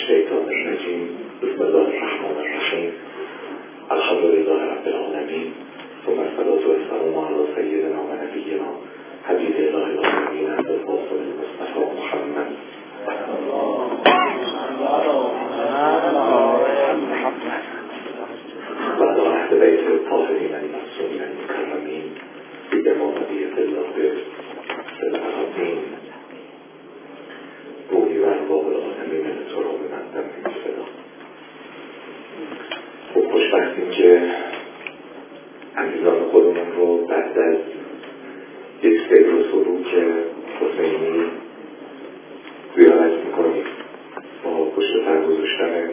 الشیطان الرجیم. بسم الله الرحمن الرحیم. الحمد لله رب العالمین. ثم الصلاة والسلام علی سیدنا و نبینا حبیب الله العالمین ابوالقاسم المصطفى محمد و علی اهل بیت الطاهرین المعصومین المکرمین بمنادیة الله بالعظیم روحی و ارواح العالمین تراب مندم من فدا. خب خوشبختیم که عزیزان خودمون رو بعد از یک سیر و سروک حسینی زیارت میکنیم با پشت سر گذاشتن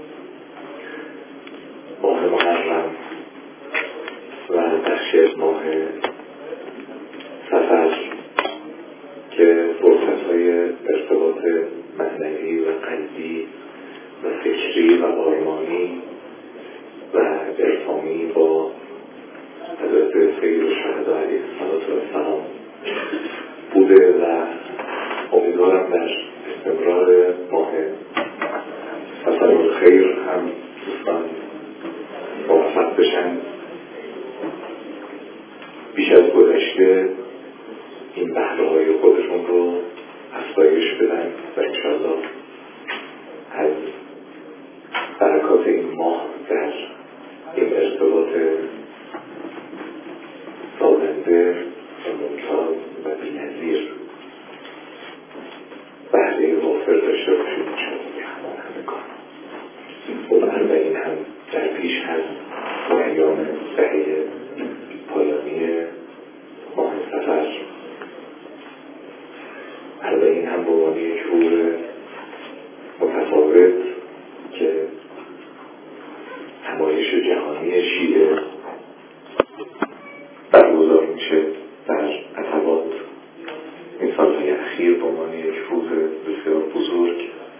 ماه محرم و بخشی از ماه صفر که فرصت‌های ارتباط معنوی و قلبی و فکری و آرمانی و ارتامی با حضرت سید الشهدا علیه السلام بوده و امیدوارم در استمرار ماه صفر الخیر هم دوستان موفق بشن بیش از گذشته این بهره‌های خودشون رو افزایش بدن و انشاءالله از برکات این ماه در این ارتباط سازنده و ممتاز و بی‌نظیر بهره وافر داشته باشید انشاءالله به همان همگان. خب اربعین هم در پیش هست و ایام دهه پایانی ماه صفر. اربعین هم به عنوان یک روز متفاوت که نمایش جهانی شیعه برگزار میشه در عتبات این سالهای اخیر به عنوان یک روز بسیار بزرگ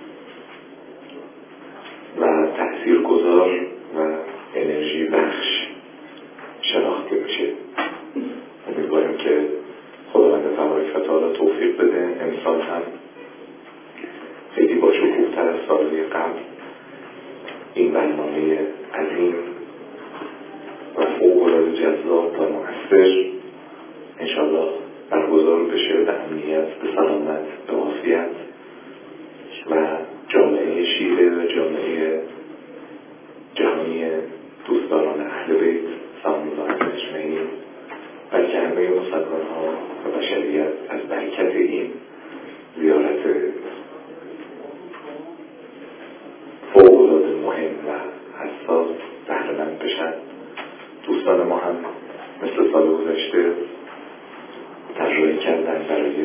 و تأثیرگذار و انرژی بخش شناخته میشه. امیدواریم که خداوند تبارک و تعالی توفیق بده امسال هم خیلی با شکوه‌تر از سالهای قبل این برنامه عظیم و فوق‌العاده جذاب و مؤثر انشاءالله برگزار بشه به امنیت، به سلامت، به عافیت و جامعه شیعه و جامعه جهانی دوستداران اهل بیت سلام الله علیهم اجمعین بلکه همه مسلمان‌ها و بشریت از برکت این زیارت فوق‌العاده مهم و حساس بهره‌مند بشن. دوستان ما هم مثل سال گذشته طراحی کردن برای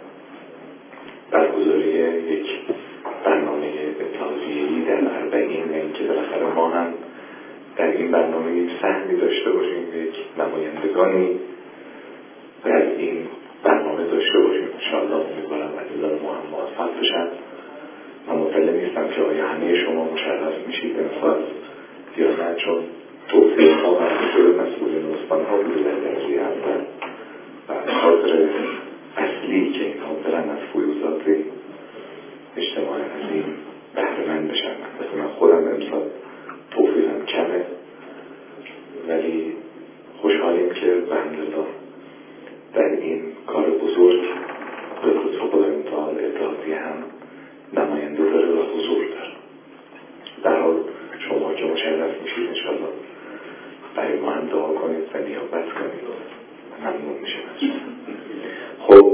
برگزاری یک برنامه اتحادیه‌ای در اربعین و اینکه بالاخره ما هم در این برنامه یک سهمی داشته باشیم، یک نمایندگانی در این برنامه داشته باشیم. انشاءالله امیدوارم عزیزان ما هم موفق بشن. من مطلع نیستم که آیا همه شما مشرف میشید امسال یا نه، چون توصیه ها و حضور مسئولین استان‌ها بوده در درجه اول و خاطر اصلی که اینها برن از فیوضات اجتماع عظیم بهره‌مند بشن. من خودم امسال توفیقم کمه ولی خوشحالیم که بحمدالله در این کار بزرگ به لطف خدای متعال اتحادیه هم نماینده داره و حضور داره. در حال شما که مشرف میشید انشاءالله برای ما هم دعا کنید و نیابت کنید. ممنون میشم از شما. خب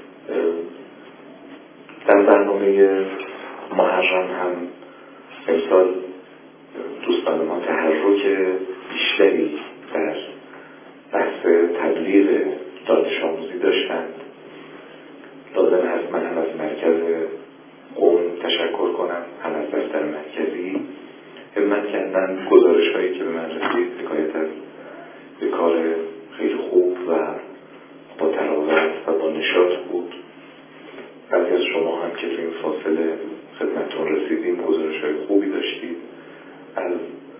در برنامه محرم هم امسال دوستان ما تحرک بیشتری در بحث تبلیغ دانش آموزی داشتند. لازم هست من هم از مرکز قم تشکر کنم، هم از دفتر مرکزی همت کردن. گزارش هایی که به من رسید حکایت از یک کار خیلی خوب و با تراوت و با نشاط بود. بعضی از شما هم که تو این فاصله خدمتتون رسیدیم گزارش های خوبی داشتید از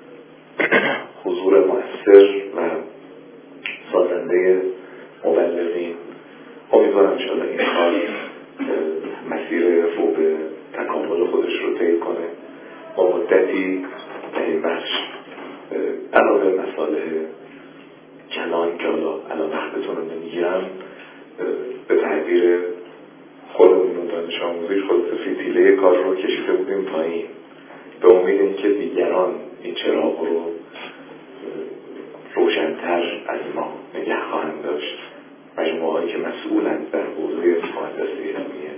حضور مؤثر و سازنده مبلغین. امیدوارم انشاءالله این کار مسیر رو به تکامل خودش رو طی کنه مدتی در این بخش علاوه مسائل کلان که حالا الان وقتتون رو نمیگیرم، به تعبیر خودمون و دانش آموزی خلاصه فتیله کار رو کشیده بودیم پایین به امید اینکه دیگران این چراغ رو روشن‌تر از ما نگه خواهند داشت، مجموعه‌هایی که مسئولند در حوزه مهندسی علمیه.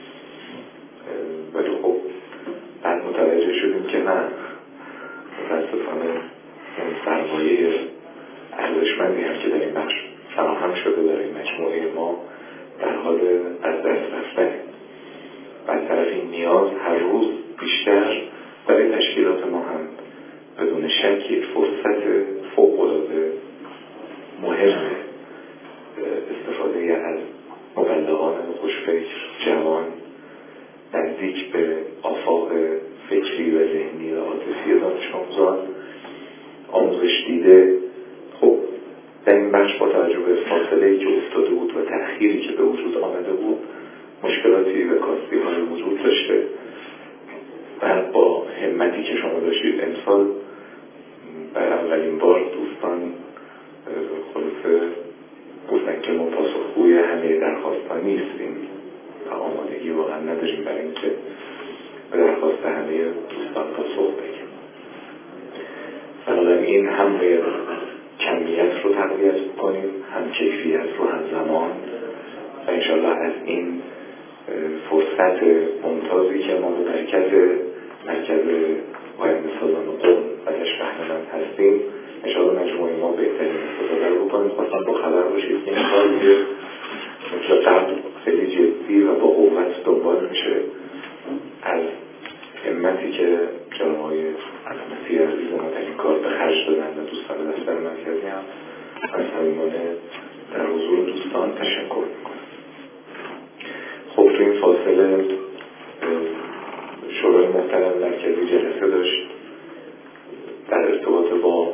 ولی خب بعد متوجه شدیم که نه، متاسفانه اون سرمایه ارزشمندی هم که در این بخش فراهم شده برای مجموعه ما در حال از دست رفتنه. از طرف این نیاز هر روز بیشتر برای تشکیلات ما هم بدون شک یک فرصت فوق‌العاده مهمه. استفاده از مبلغان خوشفکر، جوان، نزدیک به آفاق فکری و ذهنی و عاطفی دانش آموزان، آموزش دیده. خب در این بخش با توجه به فاصله‌ای که افتاده بود و تأخیری که به وجود آمده بود مشکلاتی و کاستی‌های وجود داشته. بعد با همتی که شما داشتید امسال برای اولین بار دوستان خلاصه گفتن که ما پاسخگوی همه درخواست‌ها نیستیم و آمادگی واقعا نداریم برای اینکه به درخواست همه دوستان پاسخ بدیم. بنابراین هم باید کمیت رو تقویت کنیم، هم کیفیت رو، هم زمان، و انشالله از این فرصت ممتازی که ما به مرکز آینده‌سازان قم و بهمن هستیم انشالله مجموعه ما بهترین استفاده رو بکنیم. خواستم با خبر باشید که این کار مثل قبل خیلی جدی و با قوت دنبال میشه. از همتی که جناب آقای علامتی عزیز ما در این کار به خرج دادن و دوستان دفتر مرکزی هم از صمیمانه در حضور دوستان تشکر میکنم. خب تو این فاصله شورای محترم مرکزی جلسه داشت در ارتباط با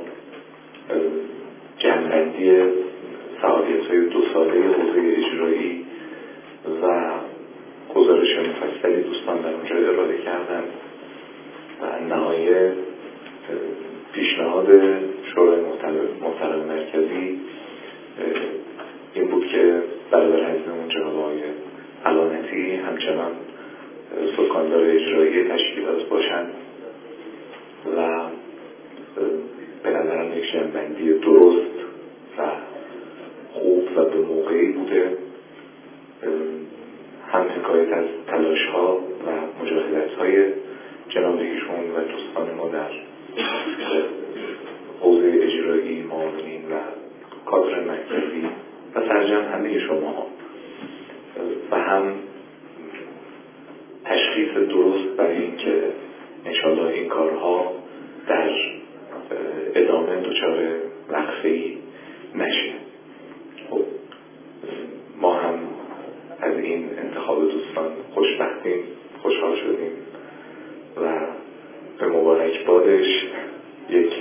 جمع‌بندی فعالیت‌های 2 ساله حوزه اجرایی و گزارش مفصلی دوستان در اونجا ارائه کردند و نهایت پیشنهاد شورای محترم مرکزی این بود که برادر عزیزمون جناب آقای علامتی همچنان سکاندار اجرایی تشکیلات باشند و به نظرم یک جمع‌بندی درست و خوب و به موقعی بوده. هم حکایت از تلاش‌ها و مجاهدت‌های جناب ایشون و دوستان ما در حوزه اجرایی، معاونین و کادر مرکزی و سرجم همه شما و هم تشخیص درست برای اینکه انشاءالله این کارها در ادامه دچار وقفه‌ای نشه. خب ما هم از این انتخاب دوستان خوشبختیم، خوشحال شدیم و به مبارک بادش یک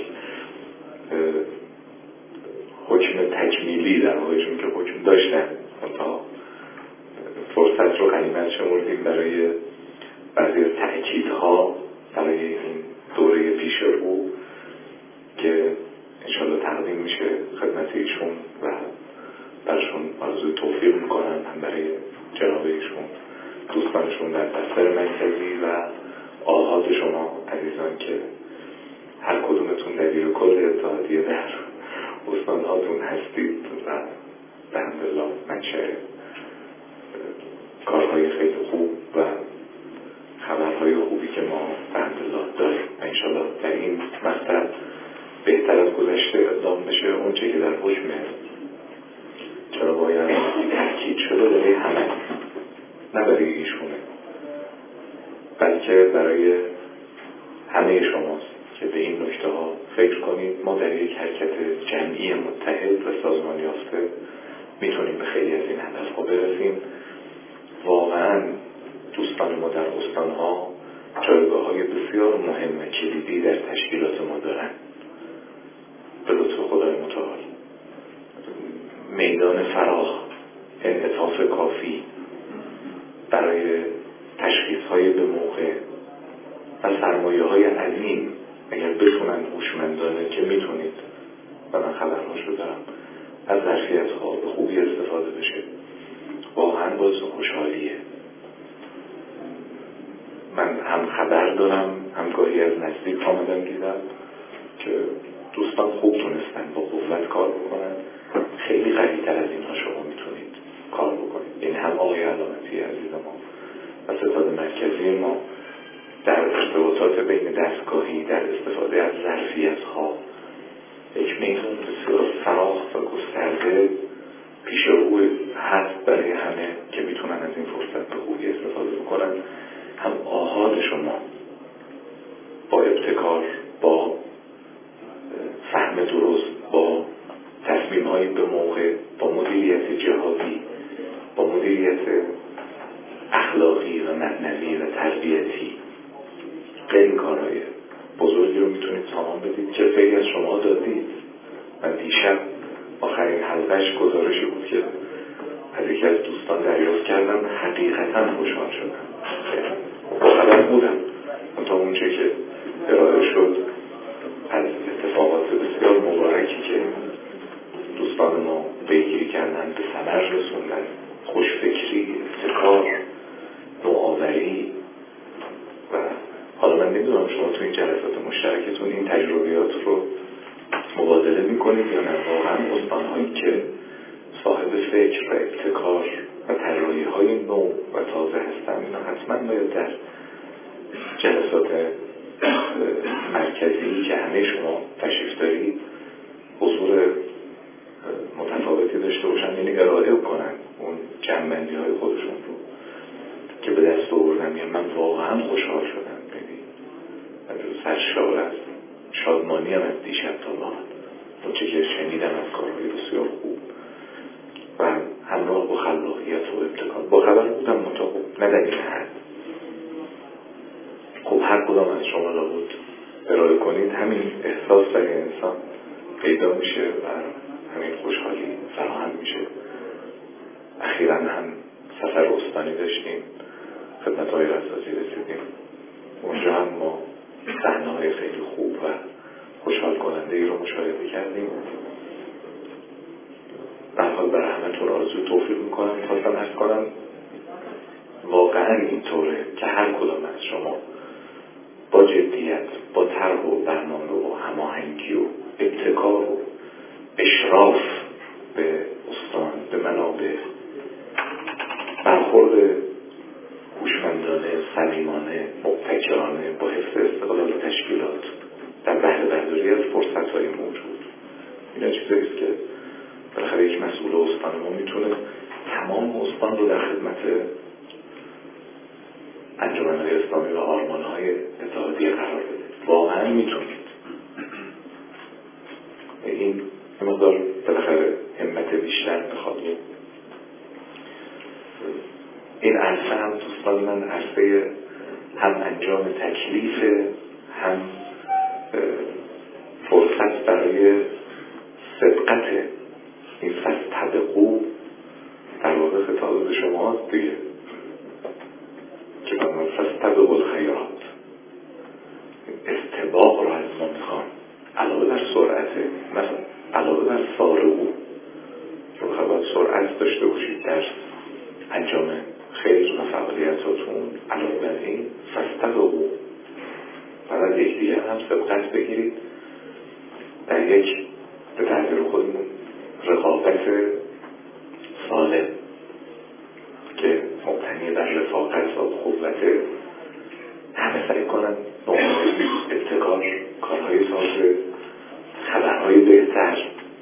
حکم تکمیلی در واقعشون که حکم داشتن تا فرصت رو غنیمت شمردیم برای بعضی از تأکیدها برای این دوره پیش رو که انشاءالله تقدیم میشه خدمت ایشون و برشون آرزوی توفیق میکنم، هم برای جناب ایشون، دوستانشون در دفتر مرکزی و آحاد شما عزیزان که هر کدومتون دبیر کل اتحادیه در استانهاتون هستید و به حمدالله منشأ کارهای خیلی خوب و خبرهای خوبی که ما به حمدالله داریم. انشاءالله در این مقطع بهتر از گذشته اقدام بشه. اون چه که در حکم چرا باید تأکید شده برای همه، نه برای ایشونه، بلکه برای همه شماست که به این نکته ها فکر کنید. ما در یک حرکت جمعی متحد و سازمان یافته میتونیم به خیلی از این هدفها برسیم. واقعا دوستان ما در استانها جایگاه‌های بسیار مهم و کلیدی در تشکیلات ما دارن. به لطف خدای متعال میدان فراخ، انعطاف کافی برای تشخیص‌های به موقع و سرمایه های عظیم اگر بتونن هوشمندانه که میتونید و من خبرهاشو دارم از ظرفیت ها به خوبی استفاده بشه، واقعا باعث خوشحالیه. من هم خبر دارم، هم گاهی از نزدیک آمدم دیدم که دوستان خوب تونستن با قوت کار بکنن. خیلی قوی‌تر از اینها شما میتونید کار بکنید. این هم آقای علامتی عزیز ما و ستاد مرکزی ما در ارتباطات بین دستگاهی، در استفاده از ظرفیت ها، یک میدان بسیار فراخ و گسترده پیش رو هست برای همه که میتونن از این فرصت به خوبی استفاده بکنن. هم آحاد شما با ابتکار، با فهم درست، با تصمیم های به موقع، با مدیریت جهادی، با مدیریت اخلاقی و معنوی و تربیتی، خیلی کارهای بزرگی رو میتونید سامان بدید که خیلی از شما دادید. من دیشب آخرین حلقش گزارشی بود که از یکی از دوستان دریافت کردم، حقیقتا خوشحال شدم. با خبر بودم تا اونچه که ارائه شد از اتفاقات بسیار مبارکی که دوستان ما پیگیری کردن، به ثمر رسوندن، خوشفکری، ابتکار، نوآوری. و حالا من نمیدونم شما تو این جلسات مشترکتون این تجربیات رو مبادله میکنید یا نه. واقعا استانهایی که صاحب فکر و ابتکار و طراحی‌های نو و تازه هستن اینا حتما باید در جلسات مرکزی که همه شما تشریف دارید حضور متفاوتی داشته باشن، یعنی ارائه کنن اون جمع‌بندی های خودشون رو که به دست آوردن. یعنی من واقعا خوشحال شدم، یعنی سرشار از شادمانی هم از دیشب تا بعد اون چه که شنیدم از کارهای بسیار خوب و همراه با خلاقیت و ابتکار. با خبر بودم مطابق ندنی حد. خب هر کدام از شما لابد ارائه کنید همین احساس برای انسان پیدا میشه و همین خوشحالی فراهم میشه. اخیراً هم سفر استانی داشتیم، خدمت های رزازی رسیدیم. اونجا هم ما صحنه‌های خیلی خوب و خوشحال کننده ای رو مشاهده کردیم. در حال برای همتون آرزوی توفیق میکنم. خواستم عرض کنم واقعا اینطوره که هر کدام از شما با جدیت، با طرح و برنامه و هماهنگی و ابتکار و اشراف به استان، به منابع، برخورد هوشمندانه، صمیمانه، مبتکرانه با حفظ استقلال تشکیلات در بهره برداری از فرصت‌های موجود، اینا چیزایی است که بالاخره یک مسئول استان ما میتونه تمام استان رو در خدمت انجمن‌های اسلامی و آرمان‌های اتحادیه قرار بده. واقعا میتونید. این مقدار بالاخره همت بیشتر میخواد. این عرصه هم دوستان من عرصه هم انجام تکلیف، هم فرصت برای سبقت. این فاستبقوا در واقع خطاب به شما هست دیگه که من فاستبقوا الخیرات، استباق رو از ما میخوام. علاوه بر سرعته، مثلا علاوه بر سارعو رو باید سرعت داشته باشید در انجام خیر و فعالیتاتون. علاوه بر این فاستبقوا، بعد یکدیگر هم سبقت بگیرید در یک به تعبیر خودمون رقابت سالم که مبتنی بر رفاقت و قوت. همه سعی کنن نوآوری، ابتکار، کارهای تازه، خبرهای بهتر.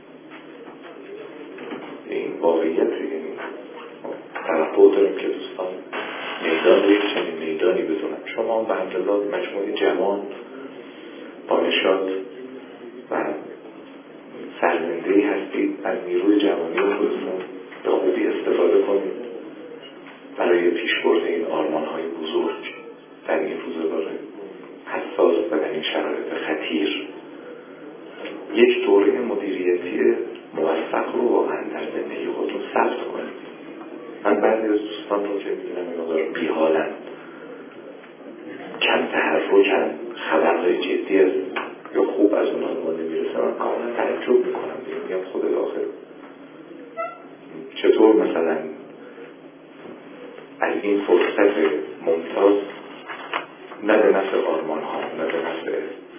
این واقعیت. یعنی توقع داریم که دوستان میدان یک چنین میدانی بدونن. شما به همدلله مجموعه جوان با نشاط و سرزنده‌ای هستید. از نیروی جوانی خودتون به خوبی استفاده کنید برای پیشبرد این آرمان‌های بزرگ در این روزگار حساس و در این شرایط خطیر. یک دوره مدیریتی موفق رو واقعا در زندگی خودتون ثبت کنید. من بعضی از دوستان رو که می‌بینم مقدار بی‌حالن، کم تحرکن، خبر جدی از یا خوب از اونها ما نمیرسه، من کاملا تعجب میکنم. میگم خدا داخل چطور مثلا از این فرصت ممتاز نه به نفع آرمان ها، نه به نفع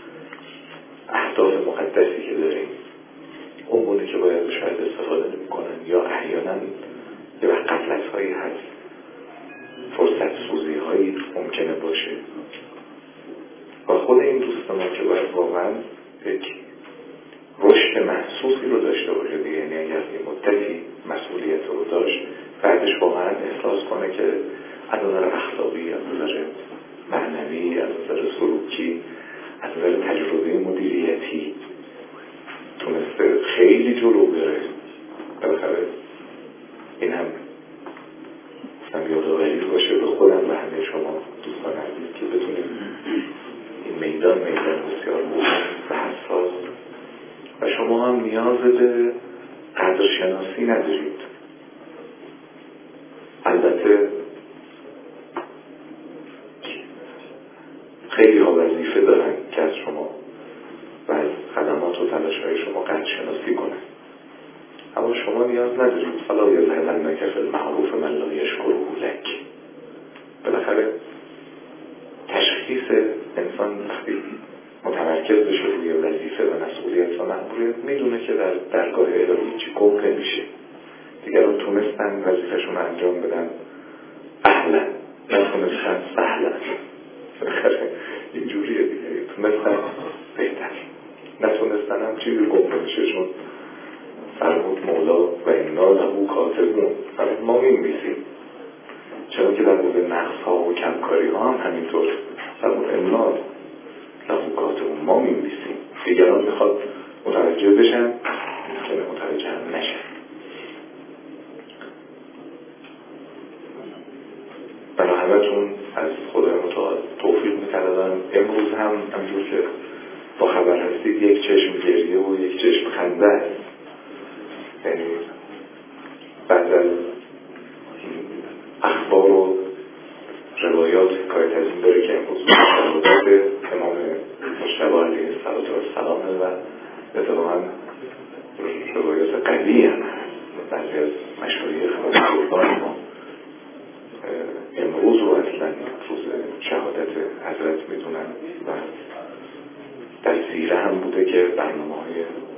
اهداف مقدسی که داریم اون که باید شاید استفاده نمی کنن، یا احیانا یه وقت غفلت هایی هست، فرصت سوزی هایی ممکنه باشه و خود این دوست ما که باید واقعا یک رشد محسوسی رو داشته باشه دیگه. یعنی اگر یه مدتی مسئولیت رو داشت بعدش واقعا احساس کنه که از نظر اخلاقی، از نظر معنوی، از نظر سلوکی، از نظر تجربه مدیریتی تونسته خیلی جلو بره. بالاخره این هم گفتم یادآوری باشه به خودم و همه شما دوستان عزیز که بتونیم این میدان بسیار مهم و حساس و شما هم نیاز به قدرشناسی ندارید. البته خیلی ها وظیفه دارن که از شما و از خدمات و تلاش‌های شما قدرشناسی کنن، اما شما نیاز ندارید. فلا یذهبنک فی المعروف من لا یشکره لک. بالاخره تشخیص انسان وقتی متمرکز بشه روی وظیفه و مسئولیت و مأموریت میدونه که در درگاه الهی چی گم نمیشه. دیگران تونستن وظیفه‌شون رو انجام بدن اهلا، نتونستن سهلا. بالاخره اینجوریه دیگه، تونستن بهتر، نتونستن هم چیزی گم نمیشه. چون فرمود مولا و انا له کاتبون، ما می‌نویسیم. چرا که در مورد نقص‌ها و کمکاری ها هم همینطور فرمود انا له کاتبون، ما می‌نویسیم. دیگران میخواد متوجه بشن که متوجه هم نشن. برای همتون از خدای متعال توفیق می‌طلبم. امروز هم همونجور که با خبر هستید یک چشم گریه و یک چشم خنده است. یعنی بعد از اخبار و روایات حکایت از این داره که امروز شهادت امام مجتبی علیه السلام و اتفاقا روایات قوی هم هست. بعضی از مشایخ و بزرگان ما امروز رو اصلا روز شهادت حضرت میدونن و در سیره هم بوده که برنامه‌های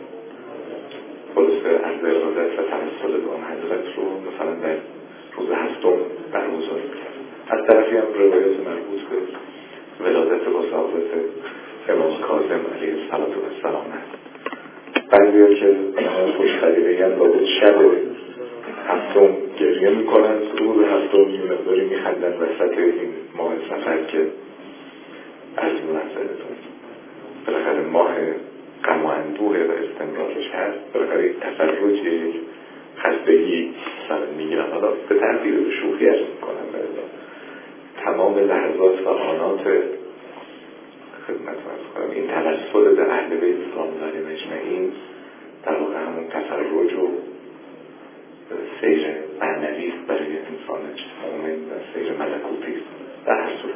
خلاصه عرض ارادت و توسل به آن حضرت رو مثلا در روز هفتم برگزار می‌کرد. از طرفی هم روایات مربوط به ولادت و صحابت امام کاظم علیه السلام هست. بعضی که خوش خلیقی هم باید شب هفتم گریه میکنن، روز هفتم یه مقداری میخندن وسط این ماه سفر که عرض منزلتون بالاخره ماه غم و اندوه و استمرارش هست. بالاخره یک تفرج، یک خستگی مثلا میگیرن. حالا به تنظیر به شوخی ارز میکنم برای تمام لحظات و آنات خدمت ارز کنم این توسل به اهل بیت سلام الله علیهم اجمعین در واقع همون تفرج و سیر معنوی است برای انسان مؤمن و سیر ملکوتی است. در هر صورت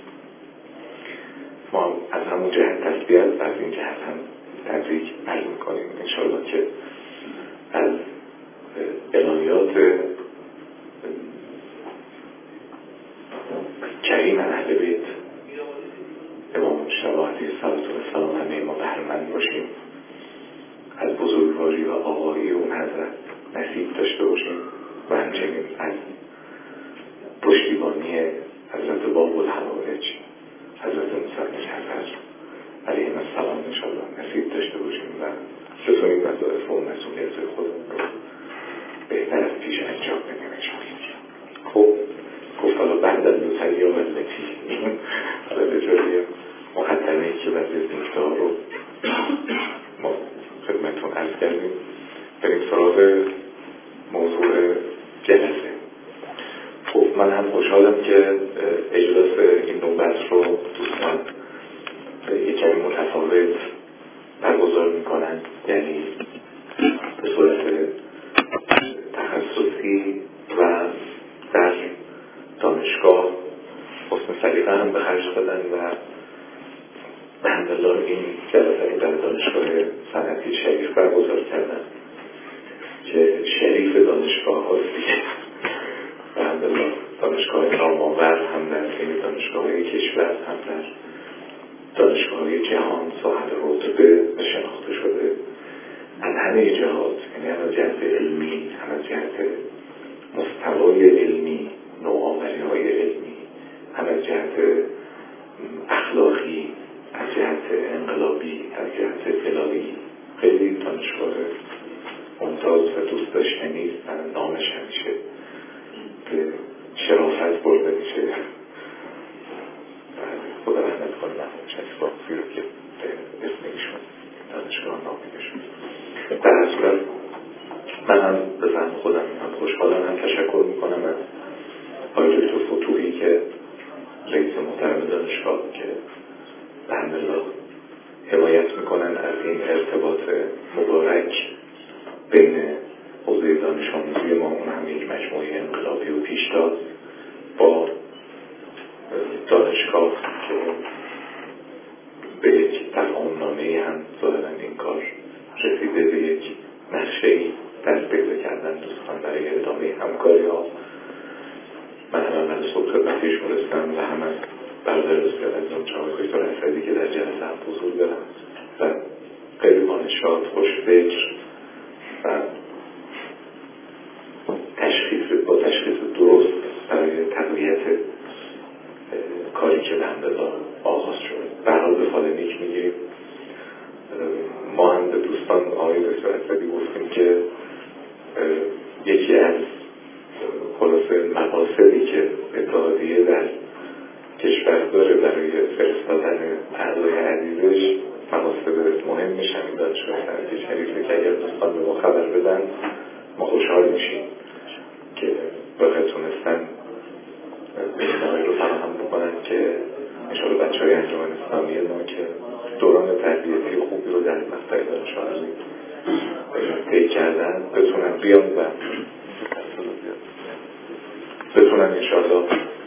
ما از همون جهت تسبیح و از این جهت هم تبریک عرض میکنیم. انشاءالله که از الهیات کریم اهل بیت امام مجتبی علیه السلام همه ما بهره‌مند باشیم، از بزرگواری و آقایی اون حضرت نصیب داشته باشیم و همچنین از پشتیبانی حضرت باب الحوائج حضرت موسی جعفر علیه السلام انشاءالله نصیب داشته باشیم و بتونیم وظایف و مسئولیت خودمون رو بهتر از پیش انجام بدیم انشاءالله. خب گفت حالا بعد از دوتایی و ملتی حالا به جایی مقدمه‌ای که بعضی از نکته ها رو ما خدمتتون عرض کردیم، بریم سراغ موضوع جلسه. خب من هم خوشحالم که اجلاس این نوبت رو دوستان یک کمی متفاوت برگزار میکنن، یعنی به صورت تخصصی و در دانشگاه حسن سلیقه هم هم به خرج دادن و الحمدلله این جلسه رو در دانشگاه صنعتی شریف برگزار کردن که شریف دانشگاه هاست دیگه. الحمدلله دانشگاه نامآور هم در این دانشگاه کشور هم در دانشگاه جهان صاحب رتبه و شناخته شده از همه جهات، یعنی هم از جهت علمی، هم از جهت مستوای علمی، نوآوری‌های علمی، هم از جهت اخلاقی، از جهت انقلابی، از جهت فلاحی. خیلی دانشگاه ممتاز و دوست داشتنی است. من نامش همیشه به شرافت برده میشه. خدا رحمت کنه مرحوم شریف‌آقایی رو که به اسم ایشون دانشگاه نامیده شد. در هر صورت من هم به زعم خودم هم خوشحالم، هم تشکر میکنم از آقای دکتر فتوحی که رئیس محترم دانشگاه که الحمدلله حمایت میکنن از این ارتباط مبارک بین حوزه دانش آموزی ما، اون هم یک مجموعه انقلابی و پیشتاز، با دانشگاه که به یک تفاهم‌نامه‌ای هم ظاهراً این کار رسیده، به یک نقشه‌ای دست پیدا کردن دوستان برای ادامه همکاری‌ها. من هم اول صبح خدمتشون رسیدم و هم از برادر بسیار عزیزم جناب دکتر اسدی که در جلسه هم حضور دارم و خیلی دانشجو خوشفکر و با تشخیص درست برای تقویت کاری که به همدلله آغاز شد. به حال به فال نیک میگیریم. ما هم به دوستان آقای دکتر اسدی گفتیم که یکی از خلاصه مقاصدی که اتحادیه در کشور داره برای فرستادن اعضای عزیزش، مقاصد مهمش همین دانشگاه صنعتی شریفه که اگر دوستان به ما خبر بدن ما خوشحال میشیم که واقعا تونستن بهینه‌هایی رو فراهم بکنن که انشاءالله بچه‌های انجمن اسلامی ما که دوران تربیتی خوبی رو در مقطع دانش آموزی طی کردن بتونن بیان و بتونن انشاءالله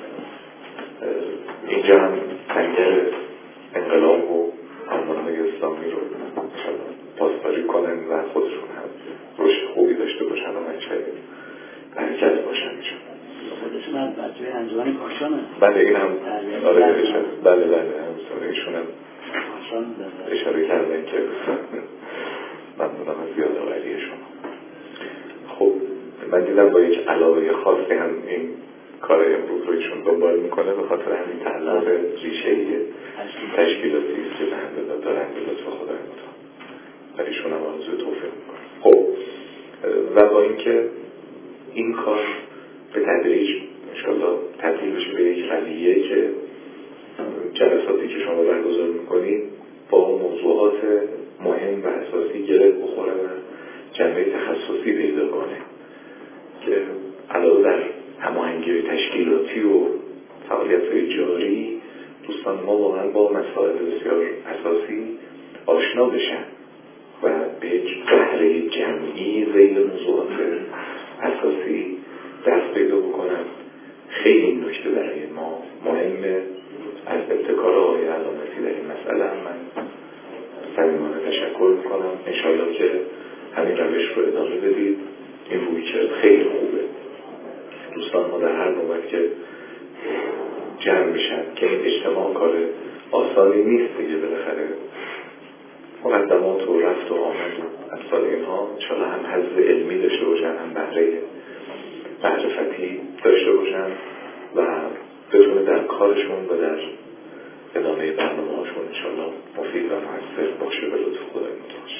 اینجا هم سنگر انقلاب و آرمان‌های اسلامی رو پاسداری کنن و خودشون هم رشد خوبی داشته باشن و منشأ حرکت باشن. خودشون هم بچه انجمن کاشانه. بله این هم بله همسانه ایشون هم اشاره کردن که ممنونم از یادآوری شما. خب من دیدم با یک علاقه خاصی هم این کار امروز رو ایشون دنبال میکنه، به خاطر همین تعلق ریشه‌ای تشکیلاتی است که به هم دارن به لطف خدای متعال و ایشون هم آرزوی توفیق میکنه. خب و با اینکه این کار به تدریج انشاءالله تبدیل بشه به یک رویه که جلساتی که شما برگزار میکنید با موضوعات مهم و اساسی گره بخوره و جنبه تخصصی پیدا کنه که علاوه بر هماهنگی تشکیلاتی و فعالیت‌های جاری دوستان ما واقعا با مسائل بسیار اساسی آشنا بشن و به یک بهره جمعی ذیل موضوعات اساسی دست پیدا بکنن. خیلی این نکته برای ما مهمه. از ابتکار آقای علامتی در این مسئله من صمیمانه تشکر میکنم. انشاءالله که همین روش رو ادامه بدید. این رویکرد خیلی خوبه. دوستان ما در هر نوبت که جمع میشن که این اجتماع کار آسانی نیست دیگه، بالاخره مقدمات و رفت و آمد و امثال اینها انشاءالله هم حظ علمی داشته باشن، هم بهره معرفتی داشته باشن و بتونه در کارشون و در ادامه برنامه هاشون انشاءالله مفید و مؤثر باشه به لطف خدای متعال.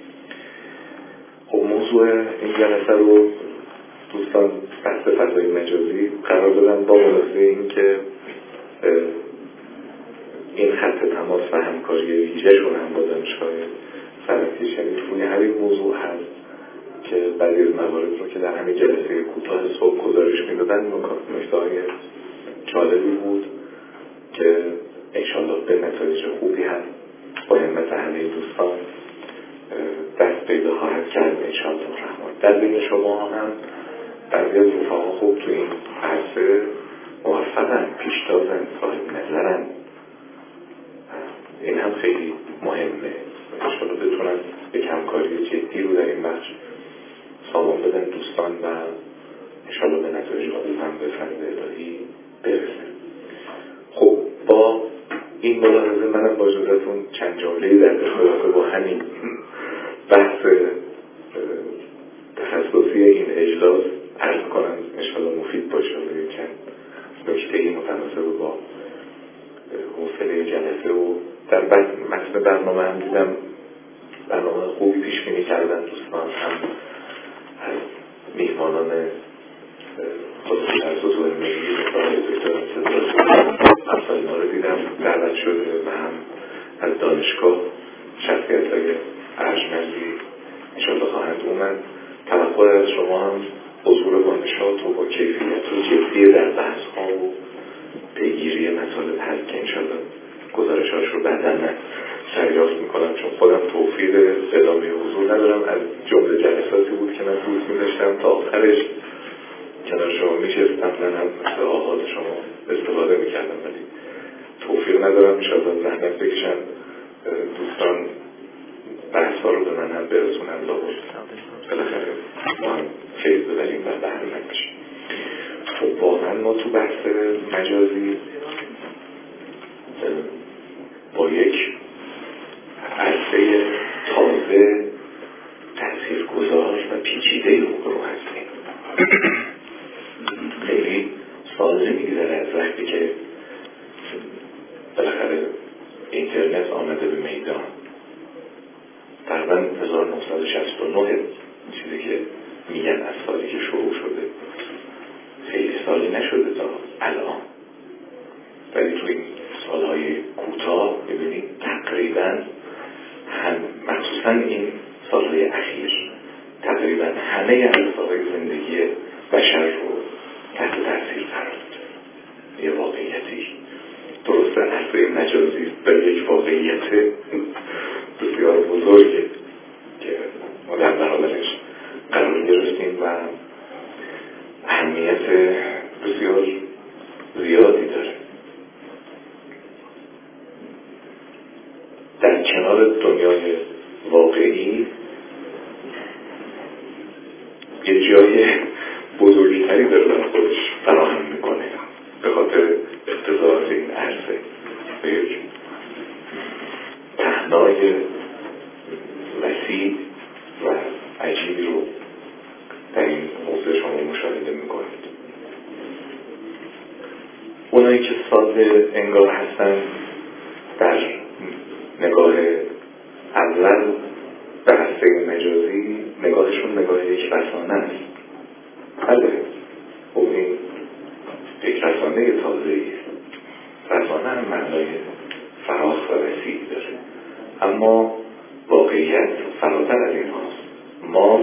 خب موضوع این جلسه رو دوستان بحث فضای مجازی قرار دادن با ملاحظه این که این خط تماس و همکاری ویژه‌شون هم با دانشگاه صنعتی شریف روی همین موضوع هست که بعضی از موارد رو که در همین جلسه کوتاه صبح گزارش می‌دادن نکته‌های جالبی بود که انشاءالله به نتایج خوبی هم با همت همه دوستان دست پیدا خواهد کرد انشاءالله الرحمن. در بین شما هم بعضی از رفقا خوب تو این عرصه موفقن، پیشتازن، صاحب نظرن. این هم خیلی مهمه. انشاءالله بتونن یک همکاری جدی رو در این بخش سامان بدن دوستان و انشاءالله به نتایج خوب هم به فضل الهی برسه. خب با این ملاحظه منم با اجازهتون چند جمله‌ای در ارتباط با همین بحث تخصصی این اجلاس عرض کنم، انشاءالله مفید باشه و چند نکته‌ای متناسب با حوصله جلسه و در متن برنامه هم دیدم برنامه خوبی پیش بینی کردن دوستان، هم از میهمانان خصوصی از حضور ملی آقای دکتر صدراتی اینا رو دیدم دعوت شده و هم از دانشگاه شخصیت‌های ارجمندی انشاءالله خواهند اومد. توقع از شما هم حضور با نشاط و با کیفیت و جدی در بحث‌ها و پیگیری مطالب هست که انشاءالله گزارش‌هاش رو بعداً دریافت میکنم، چون خودم توفیق ادامه حضور ندارم. از جمله جلساتی بود که من دوست می‌داشتم تا آخرش کنار شما میشستم، من هم مثل آغاز شما استفاده میکردم، ولی توفیق ندارم. انشاءالله زحمت بکشن دوستان بحث‌ها رو به من هم برسونن تا بالاخره ما هم فیض ببریم و بهره‌مند بشیم. خب واقعا ما تو بحث مجازی با یک عرصه تازه تأثیرگذار و پیچیده رو هستیم. خیلی ساده میگذره از وقتی که بالاخره اینترنت آمده به میدان. تقریبا 1969 چیزی که میگن از سالی که شروع شده، خیلی سالی نشده تا الان، ولی توی این سالهای کوتاه ببینید تقریبا مخصوصا این سالهای اخیر تقریبا همه عرصه‌های زندگی بشر رو تحت تاثیر قرار داده. یه واقعیتی درسته عرصه مجازی به یک واقعیت بسیار بزرگه که ما در برابرش قرار گرفتیم و اهمیت بسیار زیادی داره. در کنار دنیای واقعی یه جای بزرگتری داره برای خودش فراهم میکنه به خاطر اختصاص این عرصه به یک پهنای وسیع و عجیبی رو در این موضوع شما مشاهده میکنید. اونایی که ساده انگار هستن در نگاه اول به عرصه مجازی نگاهشون نگاه یک رسانه است. بله خب این یک رسانه تازه‌ای است. رسانه هم معنای فراخ و وسیع داره، اما واقعیت فراتر از این هاست. ما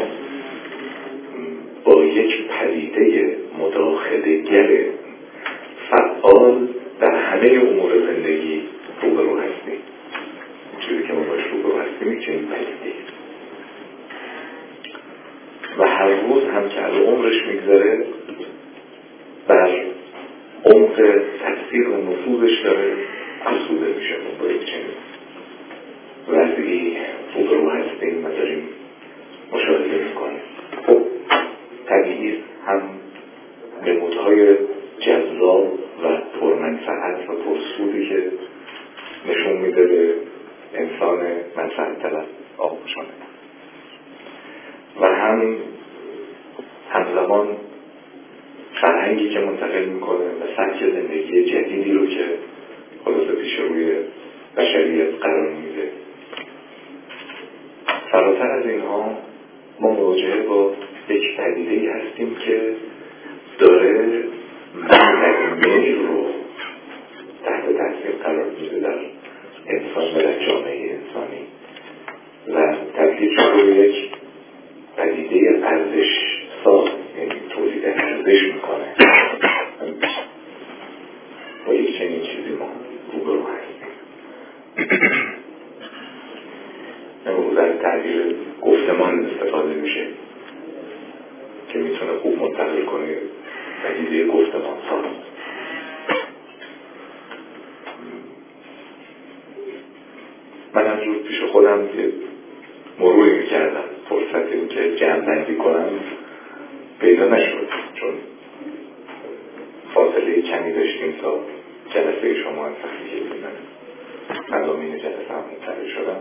با یک پدیده مداخله‌گر فعال در همه امور زندگی روبرو هستیم. چیزی که ما باش روبرو هستیم که این پدیده و هر روز هم که از عمرش میگذره بر عمق تأثیر و نفوذش داره افزوده میشه. ما با یک چنین وضعی روبرو هستیم و داریم مشاهده میکنیم. خب طبیعی هم نمودهای جذاب و پرمنفعت و پرسودی که نشون میده به انسان منفعت طلب آغوشانه و همزمان فرهنگی که منتقل میکنه و سبک زندگی جدیدی رو که خلاصه پیش روی بشریت قرار میده. فراتر از اینها ما مواجهه با یک پدیده‌ای هستیم که داره میل رو تحت تاثیر قرار میده در انسان و در جامعه انسانی و تبدیل شده به یک پدیده ارزش ساز، یعنی تولید ارزش میکنه. با یک چنین چیزی ما روبرو هستیم. نمو در تعبیر گفتمان استفاده میشه که میتونه خوب منتقل کنه پدیده گفتمان ساز. من همجور پیش خودم یه مروری میکردم، فرصت این که جمع‌بندی کنم پیدا نشد، چون فاصله کمی داشتیم تا جلسه شما. از وقتی که من مضامین جلسه هم مطلع شدم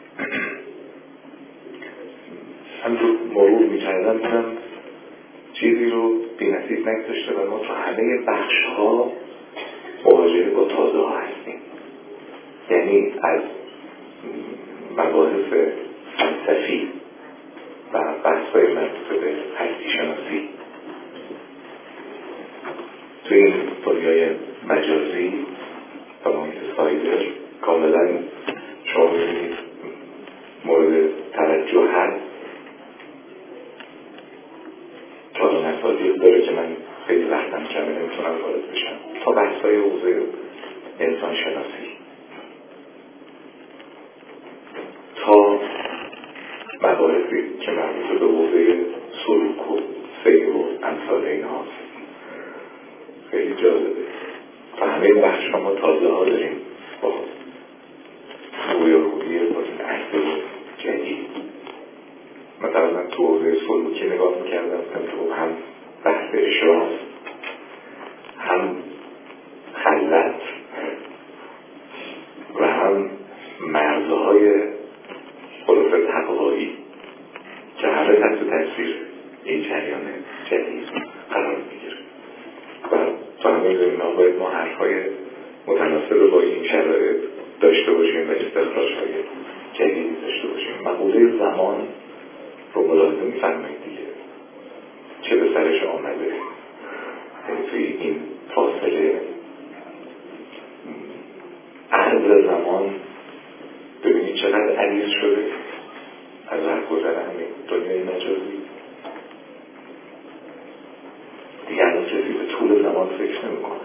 همجور مرور میکردم دیدم چیزی رو بی‌نصیب نگذاشته و ما تو همه بخش ها مواجهه با تازه ها هستیم. یعنی از مباحث فلسفی و بحث‌های مربوط به هستی شناسی توی این دنیای مجازی و محیط سایبر کاملا شما ببینید مورد توجه هست. تا مصادیق داره که من خیلی وقتم کمه نمیتونم وارد بشم، تا بحث‌های حوزه انسان شناسی، تا مباحثی که مربوط به حوزه سلوک و سیر و امثال این هاست. خیلی جالبه. و همه بخش ما تازه ها داریم با رویارویی با این عصر جدید. مثلا من تو حوزه سلوکی نگاه میکردم تو هم بحث اشراف، هم خلوت و هم مرزهای خلاصه تقوایی که همه تحت تاثیر این جریان جدید قرار میگیره و تا همه اینا باید ما حرفهای متناسب با این شرایط داشته باشیم و استخراج‌های جدیدی داشته باشیم. مقوله زمان رو ملاحظه می‌فرمایید دیگه، چه به سرش آمده. یعنی توی این فاصله عرض زمان ببینید چقدر عریض شده از رهگذر همین دنیای مجازی. دیگه الان کسی به طول زمان فکر نمی‌کنه.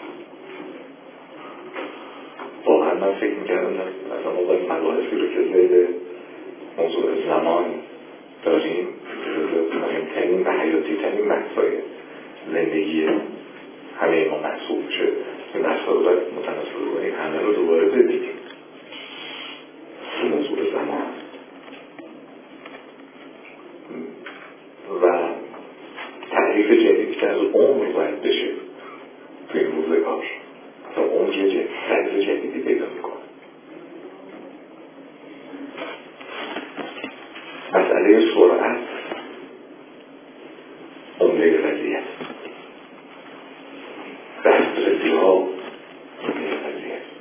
واقعا من فکر می‌کردم مثلا ما باید مباحثی رو که زیر موضوع زمان داریم جزو مهمترین و حیاتی‌ترین بحث‌های زندگی همه ما محسوب میشه. این بحث‌ها رو باید متناسب با این همه رو دوباره ببینیم. موضوع زمان و تعریف جدید که از عمر باید بشه توی این روزگار. تا عمر یه تعریف جدیدی پیدا میکنه. مسئله سرعت عمده قضیه است. دسترسی ها عمده قضیه است.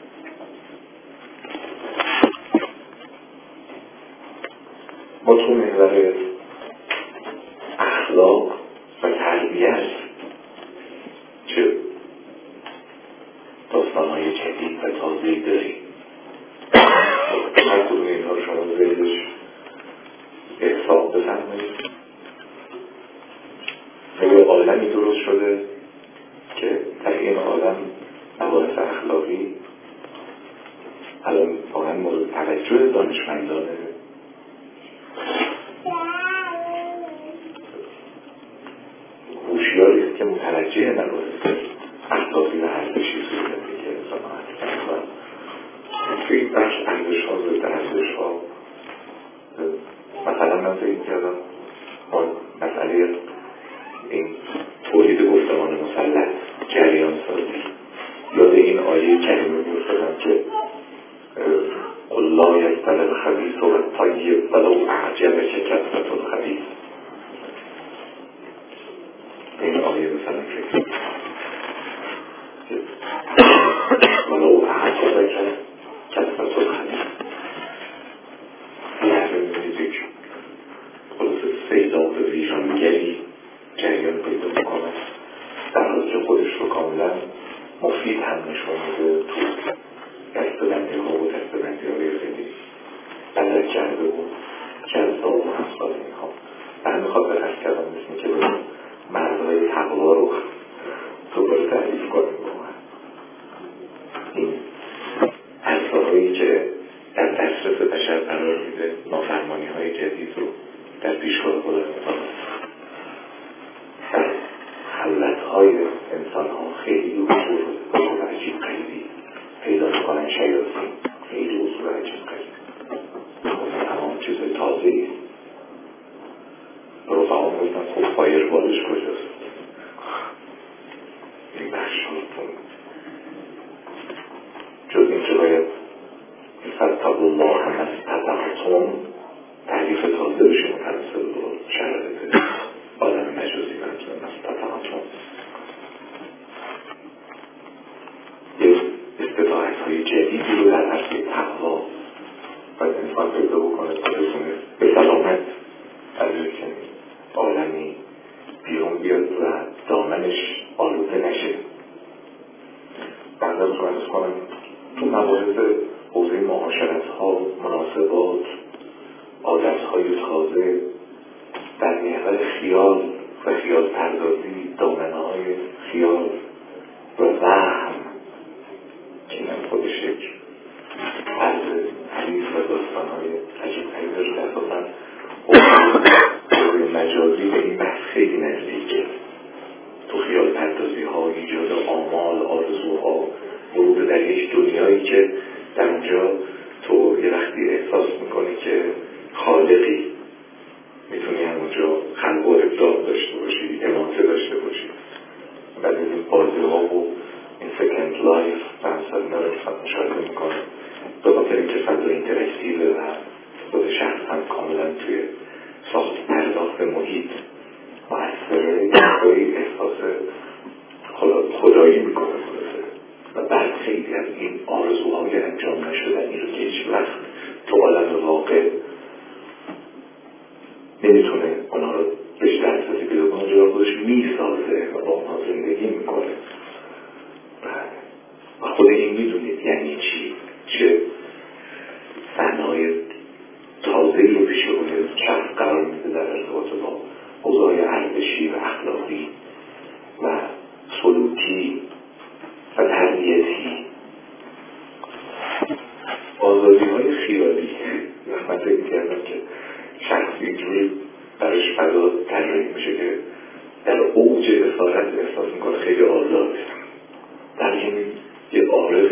ما تو محور اخلاق و تربیت چه داستان‌های جدید و تازه‌ای داریم. هر کدوم اینها رو شما زیرش حساب بفرمایید. یه عالمی درست شده که در این عالم مباحث اخلاقی الان واقعا مورد توجه دانشمندان هوشیاری است که متوجه مباحث اخلاقی و ارزشی توی زندگی انسان هستند و توی این بخش ارزش‌ها ضد ارزش‌ها. مثلا من فکر کردم با مسئله این تولید گفتمان مسلط جریان سازی یاد این آیه کریمه می‌افتادم که الله یقبل الخبیث و الطیب ولو اعجبک کثرة الخبیث. این آیه مثلا فکر ولو اعجبک کثرة الخبیث لحظه می‌بینید یک خلاصه سیلاب ویرانگری جریان پیدا میکنه در حالی که خودش رو کاملا مفید هم نشون میده تو دستبندی ها و دستبندی های خیلی بدل کرده و جذاب و همسال اینها. من میخواد به رست کردم مثل که به مرزهای تقوا رو دوباره تعریف کنیم با من. این عرصه‌هایی که در دسترس بشر قرار میده نافرمانی های جدید رو در پیشگاه خود انسان در حلتهای انسان ها خیلی اصول عجیب غریبی پیدا میکنن. شیاطین خیلی اصول عجیب غریبی فاتقوا الله ما استطعتم تعریف تازه بشه متناسب با شرایط عالم مجازی منظور ما استطعتم یه استطاعت‌های جدیدی رو در عرصه تقوا باید انسان پیدا بکنه تا بتونه به سلامت از یک عالمی بیرون بیاد و دامنش آلوده نشه. بعد صحبت کنم تو مباحث حوزه معاشرت‌ها، مناسبات، عادت‌های تازه در محور خیال و خیال پردازی، دامنه‌های خیال و وهم که این هم خودش یک عرض حدیث و داستان‌های عجیب‌تری داره. اساساً حوزه مجازی به این بحث خیلی نزدیکه. تو خیال پردازی‌ها، ایجاد آمال، آرزوها، ورود در یک دنیایی که در اونجا تو یه وقتی احساس میکنی که خالقی، میتونی همونجا خلق و ابداع داشته باشی، اماته داشته باشی. بعد از این بازی‌ها و این سکند لایف و همسال اینا رو مشاهده میکنه به خاطر اینکه فضا اینتراکتیوه و خود شخص هم کاملا توی ساخت پرداخت محیط مؤثره، یه احساس خدایی میکنه و بعد خیلی از این آرزوهای انجام نشدنی رو که هیچ وقت تو عالم واقع نمیتونه اونها رو بهش دسترسی پیدا کنه، جلو خودش میسازه و با اونها زندگی میکنه. و خود این میدونید یعنی چی، چه صحنه‌های تازه‌ای رو پیش اون شخص قرار میده در ارتباط با اوضاع ارزشی و اخلاقی و سلوکی و تربیتی. آزادی‌های خیالی من فکر کردم که شخصی اینجوری براش فضا طراحی میشه که در اوج اسارت احساس میکنه خیلی آزاده، در این یه عارف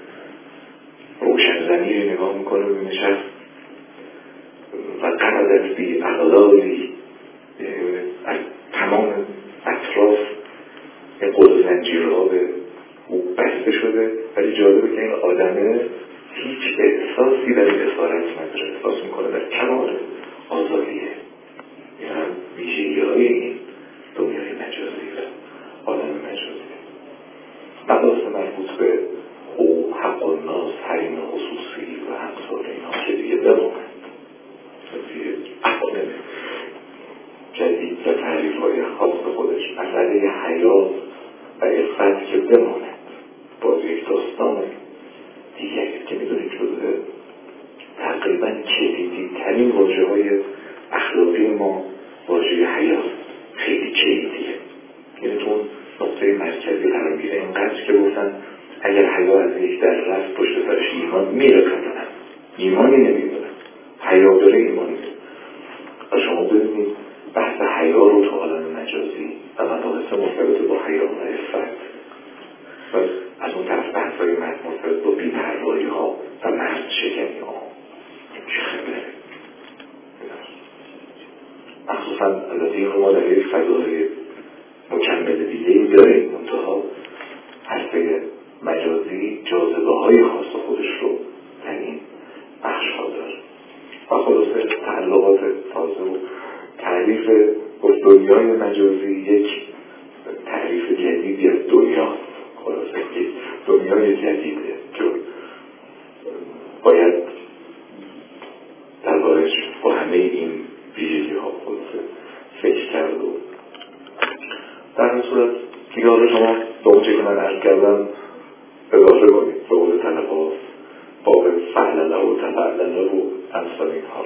روشن ضمیری نگاه میکنه و نشست و قرارت بی اغلالی از تمام اطراف قل زنجیرها به او بسته شده. ولی جالبه که این آدمه هیچ احساسی در این اسارت نداره، احساس میکنه در کمال آزادیه. این هم ویژگی‌های این دنیای مجازی و عالم مجازی. مباحث مربوط به حقوق، حق الناس، حریم خصوصی و امثال اینا که دیگه بماند دیگه عالم جدید و تعریف‌های خاص خودش، مسئله حیا و عفت که بماند باز یک داستان دیگه که میدونید جزء تقریبا کلیدی ترین واژه‌های اخلاقی ما واژه حیا خیلی کلیدیه. یعنی تو نقطه مرکزی قرار میگیره. اینقدر که گفتن اگر حیا از یک در رفت پشت سرش ایمان میره، قطعا ایمانی نمیدونه، حیا داره ایمانی. و شما ببینید بحث حیا رو تو عالم مجازی و مباحث مرتبط با حیا و عفت و از اون طرف بحث‌های مرتبط با بی‌پروایی‌ها و مرد شکنی‌ها چه خبره؟ مخصوصا البته این رو ما در یک فضای مکمل دیگه‌ای داریم، منتها عرصه مجازی جاذبه‌های خاص خودش رو در این بخش‌ها داره. و خلاصه تعلقات تازه و تعریف دنیای مجازی یک تعریف جدیدی از دنیا، خلاصه یک دنیای جدیده که باید دربارش با همه این ویژگی‌ها خلاصه فکر کرد. و در این صورت دیگه حالا شما با اونچه که من عرض کردم اضافه کنید به قول طلب‌ها باب فعلله و تفعلله و امثال اینها.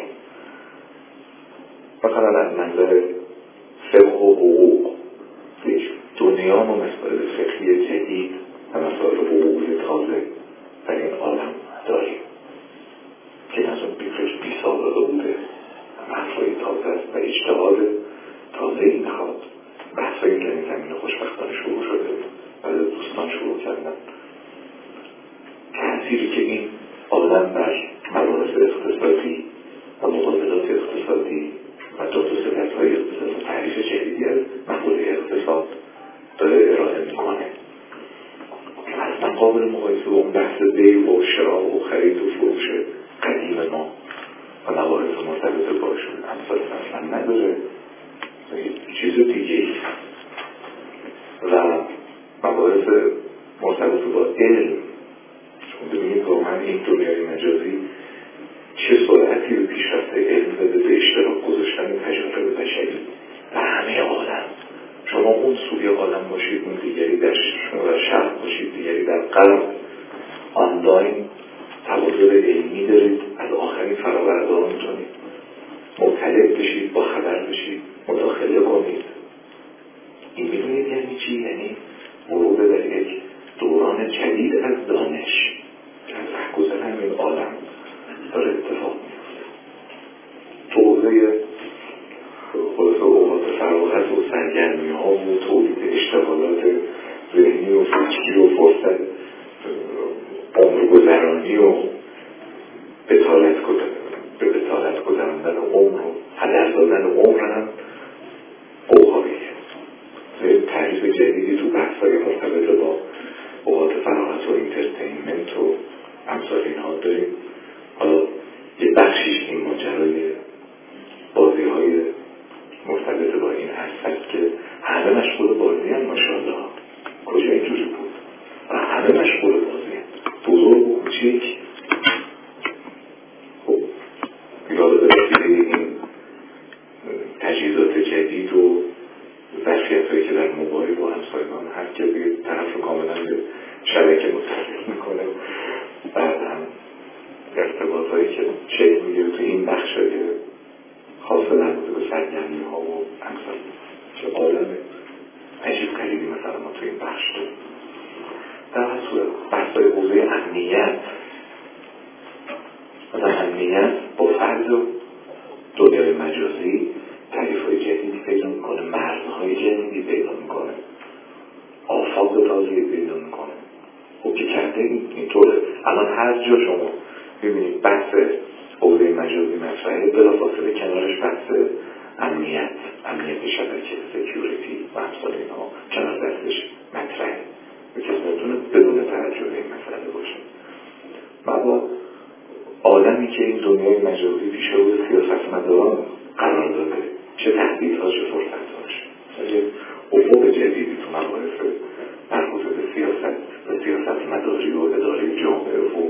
مثلا از منظر فقه و حقوق دنیا و مسائل فقهی جدید و مسائل حقوقی تازه در این عالم داریم که از اون بی سابقه بوده، بحث‌های تازه است و اجتهاد تازه‌ای میخواد. بحث‌هایی در این زمینه خوشبختانه شروع شده و دوستان شروع کردن. تأثیری که این عالم بر مباحث اقتصادی و مبادلات اقتصادی و داد و ستدهای اقتصادی و تعریف جدیدی از مفهوم اقتصاد داره ارائه میکنه که اصلا قابل مقایسه با اون بحث بیع و شراء و خرید و فروشه و تولید اشتغالات ذهنی و فکری و فرصت عمرگذرانی و به بطالت گذراندن عمر و هدر دادن عمر هم اوهاییه. تعریف جدیدی تو بحث‌های مرتبط با اوقات فراغت و اینترتینمنت و امثال اینها داریم. حالا یه بخشیش این ماجرای بازی‌های مرتبط با این هست که همه مشغول بازی هم ماشاءالله، کجا اینجوری بود و همه مشغول بازی هم، بزرگ و کوچیک. خب یاد برسیده این تجهیزات جدید و ظرفیت‌هایی که در موبایل و همسایگان هست که دیگه طرف رو کاملا به شبکه متصل میکنه. بعد هم ارتباطهایی که شکل میگیره تو این بخشای خاص مربوط به سرگرمی‌ها و امثال چه عالم عجیب غریبی مثلا ما تو این بخش داریم. در هر صورت بحث‌های حوزه امنیت، مثلا امنیت با فرض دنیای مجازی تعریف‌های جدیدی پیدا میکنه، مرزهای جدیدی پیدا میکنه، آفاق تازه‌ای پیدا میکنه. خب که کرده اینطوره. الان هر جا شما ببینید بحث حوزه مجازی مطرحه، بلافاصله کنارش بحث امنیت شبکه، سکیوریتی و امثال اینها کنار دستش مطرحه. به کسی نتونه بدون توجه به این مسئله باشه. با آدمی که این دنیای مجازی پیش رو سیاستمداران قرار داده، چه تهدیدها چه فرصت‌هاش، یه افق جدیدی تو مباحث مربوط به سیاستمداری و اداره جامعه و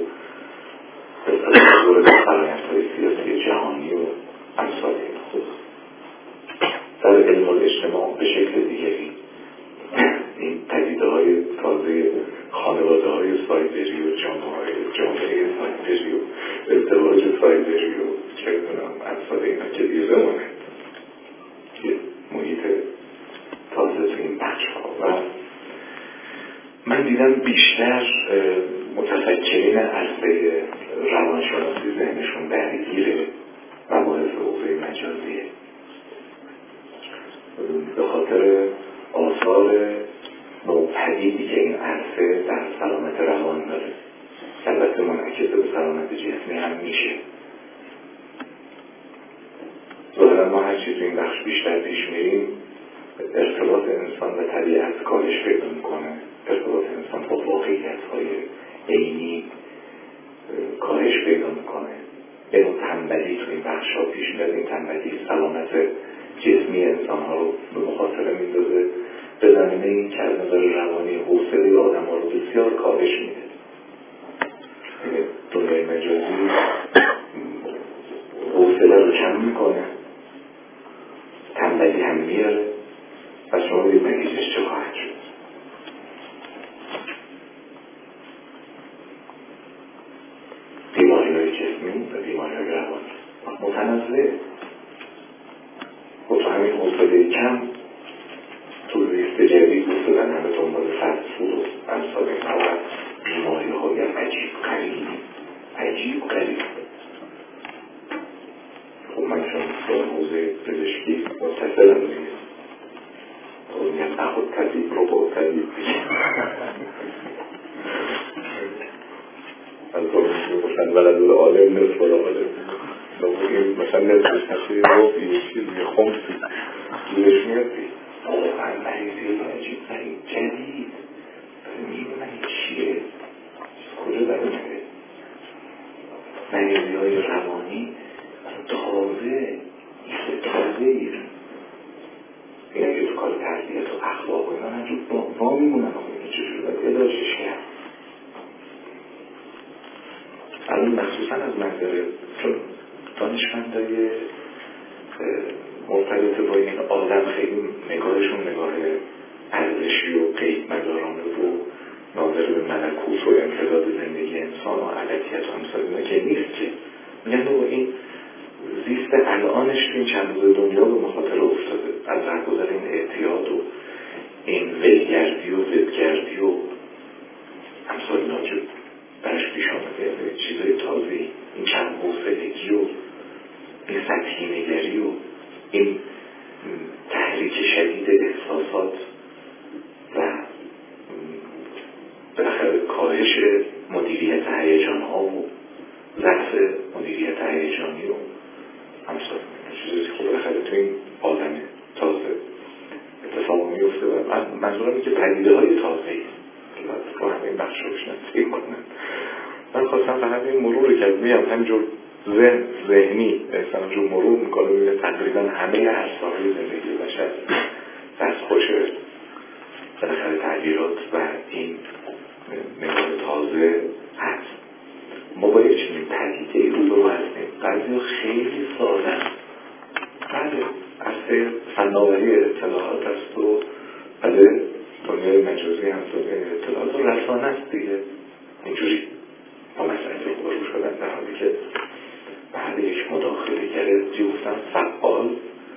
به فرآیندهای سیاسی جهانی و امثال اینها. در علم الاجتماع به شکل دیگری این پدیده‌های تازه خانواده‌های سایبری و جامعه سایبری و ازدواج سایبری و چه می‌دونم امثال اینا که دیگه بمونه یه محیط تازه تو این بخش‌ها. و من دیدم بیشتر متفکرین عرصه روانشناسی ذهنشون درگیره مباحث حوزه مجازیه به خاطر آثار نوپدیدی که این عرصه در سلامت روان داره، البته منعکس به سلامت جسمی هم میشه. ظاهرا ما هر چیز این بخش بیشتر پیش میریم، ارتباط انسان و طبیعت کاهش پیدا میکنه، ارتباط انسان با واقعیت‌های عینی کاهش پیدا میکنه. یه نوع تنبلی تو این بخش ها پیش میاد. این تنبلی سلامت جسمی انسان ها رو به مخاطره میندازه، به زمینه این که از نظر روانی حوصله آدم ها رو بسیار کاهش میده. دنیای مجازی حوصله رو کم میکنه، تنبلی هم میاره و شما بید نتیجهش چه خواهد شد. بیماری‌های جسمی و بیماری‌های روانی متنوع. و تو همین حوصله کم تو لیست جدید افتادن همه دنبال فست فود و امثال اینها و بیماری‌های عجیب غریب. خب من چون در حوزه پزشکی متصلم دیگه، خب میگم نخود طبیب رو با طبیب دیگه از دارم میگفتن ولد عالم نصف را عالم، این مثلا نصفش نشه رو یه چیز یه خمسی گیرش میاد دید. واقعا مریضی عجیب غریب جدید میدونن این چیه، کجا در اومده. مریضی های روانی تازه ایست این اگه تو کار تربیت و اخلاق و اینا همجور با میمونن این چجور باید اداشش کرد. الان مخصوصا از منظره چون دانشمندای مرتبط با این آدم خیلی نگاهشون نگاه ارزشی و قید مدارانه و ناظر به ملکوت و امتداد زندگی انسان و علکیت و همسال اینا که نیست، که میگن با این زیست الانش این چند روز دنیا به مخاطره افتاده از رهگذر این اعتیاد و این ولگردی و ضدگردی و همسال اینا که برش پیش آمده چیزای تازه‌ای، این چند حوصلگی و این سطحی نگری و این تحریک شدید احساسات ضعف مدیریت هیجانی رو همسال چیزی که بالاخره تو این عالم تازه اتفاق میفته و منظورم اینه که پدیده های تازه‌ای که باید با همه این بخش رو بشناسیم کنن. من خواستم فقط این مرور که میام همینجور ذهنی همینجور مرور میکنه میبینه تقریبا همه عرصه‌های زندگی بشر دستخوش بالاخره تغییرات و این نگاه تازه هست. ما با یک چنین پدیده‌ای روبرو هستیم. بعضی خیلی ساده بله از فناوری اطلاعات است و بله دنیای مجازی هم دنیای اطلاعات و رسانه است دیگه. اینجوری با مسئله روبرو شدن در حالی که بعد یک مداخله کرده چی گفتم فعال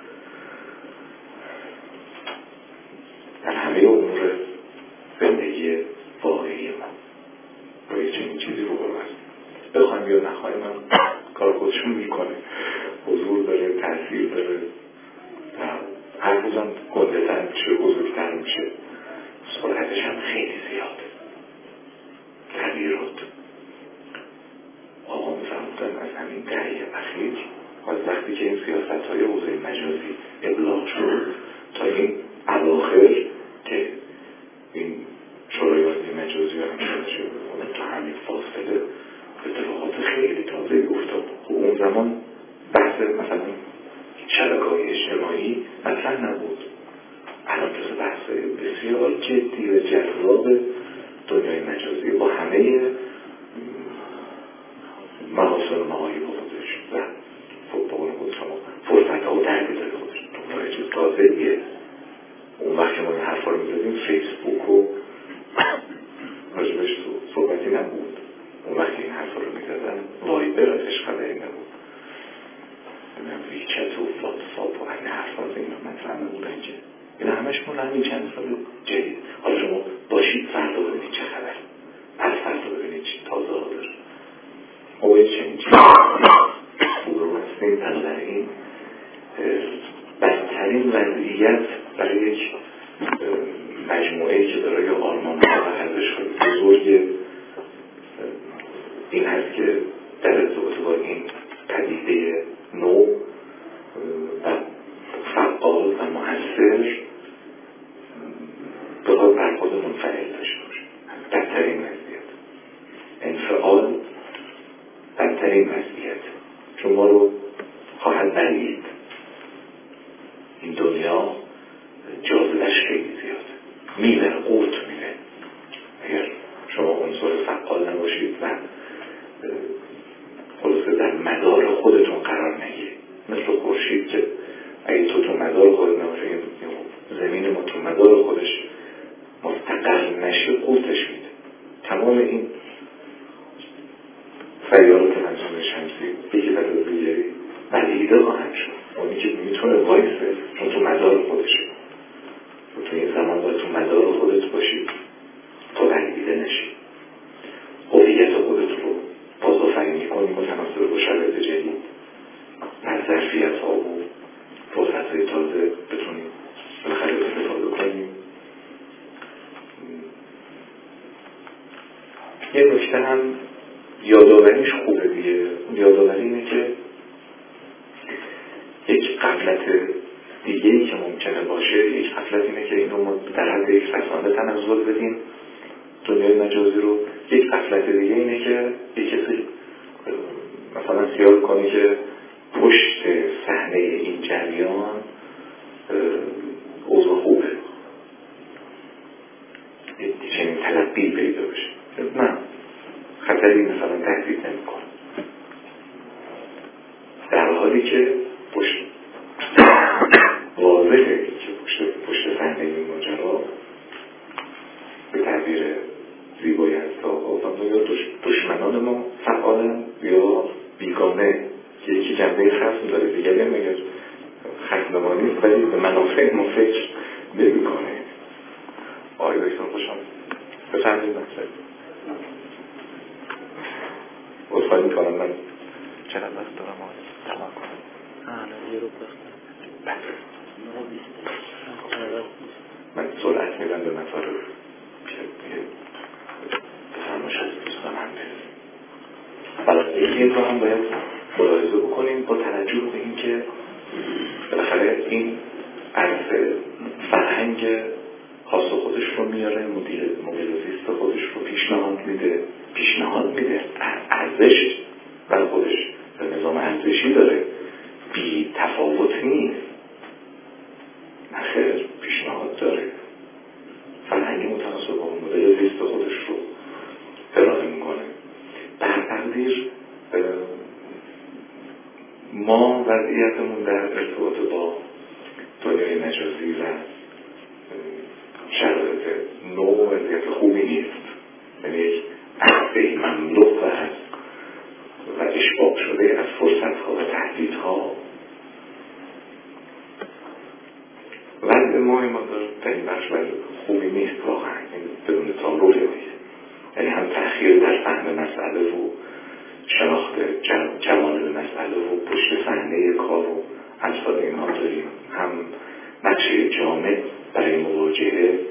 در همه امور زندگی واقعی ما با یک چنین چیزی روبرو هست. بخوایم یا نخوایم هم کار خودشون میکنه، حضور داره، تاثیر داره، هر روزم گنده تر میشه، بزرگتر میشه، سرعتش هم خیلی زیاده. تغییرات آقا میفرمودن از همین دهه اخیر از وقتی که این سیاست های حوزه مجازی ابلاغ شد تا این اواخر که این شورایات مجازی هم شده تا همین فاصله اتفاقات خیلی تازه افتاد. خب اون زمان بحث مثلا شبکه‌های اجتماعی اصلا نبود. الان جز بحث بسیار جدی و جذاب دنیای مجازی با همه محاسن و معایب خودش و بقول خود شما فرصت‌ها و تهدیدهای خودش دنیای چیز تازه‌ایه. اون وقت که ما این حرفا رو می‌زدیم فیسبوک و راجبش صحبتی نبود. اون وقت این حرفا رو می‌زدن وایبر ازش خبری نبود. ویچت و واتساپ و این حرفا رو اینا مطرح نبودن که اینا همش مال همین چند سال جدید. حالا شما باشید فردا ببینید چه خبر، پس فردا ببینید چی تازه ها داره. ما باید چنین چیزی رو هستیم. بنابراین بدترین وضعیت برای یک مجموعه‌ای که دارای آرمان‌ها و ارزش‌های بزرگ این هست که در ارتباط با این پدیده نو و فعال و مؤثر بخواد برخورد منفعل داشته باشه. بدترین وضعیت انفعال بدترین وضعیت، چون ما رو خواهد بلعید. این دنیا جاذبه‌اش خیلی زیاده، میبره، قورت میره. اگر شما عنصر فعال نباشید و خلاصه در مدار خودتون قرار نگیرید، مثل خورشید که اگه تو مدار خودت نباشید، زمین ما تو مدار خودش مستقر نشه قورتش میده. تمام این سیارات منظومه شمسی یکی در از دیگری بلعیده خواهند شد. اونی که میتونه وایسه چون تو مدار خودشه. تو این زمان باید تو مدار خودت باشید تا بلعیده نشید. هویت خودت رو بازآفرینی کنیم متناسب با شرایط جدید، از ظرفیت‌ها و فرصت‌های تازه بتونیم بالاخره استفاده کنیم. یه نکته هم یادآوریش خوبه دیگه. یادآوری اینه که یک غفلت دیگه‌ای که ممکنه باشه، یک غفلت اینه که اینو ما در حد یک رسانه تنزل بدیم دنیای مجازی رو. یک غفلت دیگه اینه که یک کسی مثلا خیال کنه که پشت صحنه این جریان اوضاع خوبه، چنین تلقی پیدا بشه. نه، خطری مثلا تهدید نمی‌کنه، در حالی که واضحه که پشت صحنه این ماجرا به تعبیر زیبایی هست آقا یا دشمنان ما فعالن یا بیگانه که یکی جنبه خصم داره، دیگری هم اگر خصم‌نما نیست ولی به منافع ما فکر نمی‌کنه. آقای دکتر خوشم بفرمایید. مثلا عذرخواهی می‌کنم من چقدر وقت دارم آقای تمام کنم؟ یه رو بخونم. من سرعت میدم به مطالب که بفرمایید از دوستان هم برسیم. این رو هم باید ملاحظه بکنیم با توجه به اینکه بالاخره این از فرهنگ خاص خودش رو میاره، مدل زیست خودش رو پیشنهاد میده، ارزش برای خودش نظام ارزشی داره، بی تفاوت نیست، نخیر پیشنهاد داره، فرهنگ متناسب با مدل زیست خودش رو ارائه میکنه. در تقدیر ما وضعیتمون در ارتباط با دنیای مجازی و شرایط نو وضعیت خوبی نیست، یعنی یک عرصه‌ای مملو و اشباع شده از فرصت‌ها و تهدیدها. وضع ما این مقدار در این بخش خوبی نیست واقعا، این بدون تعارفه نیست، یعنی هم تأخیر در فهم مسئله و شناخت جوانب مسئله و پشت صحنه کار و امثال اینها داریم، هم نقشه جامع برای مواجهه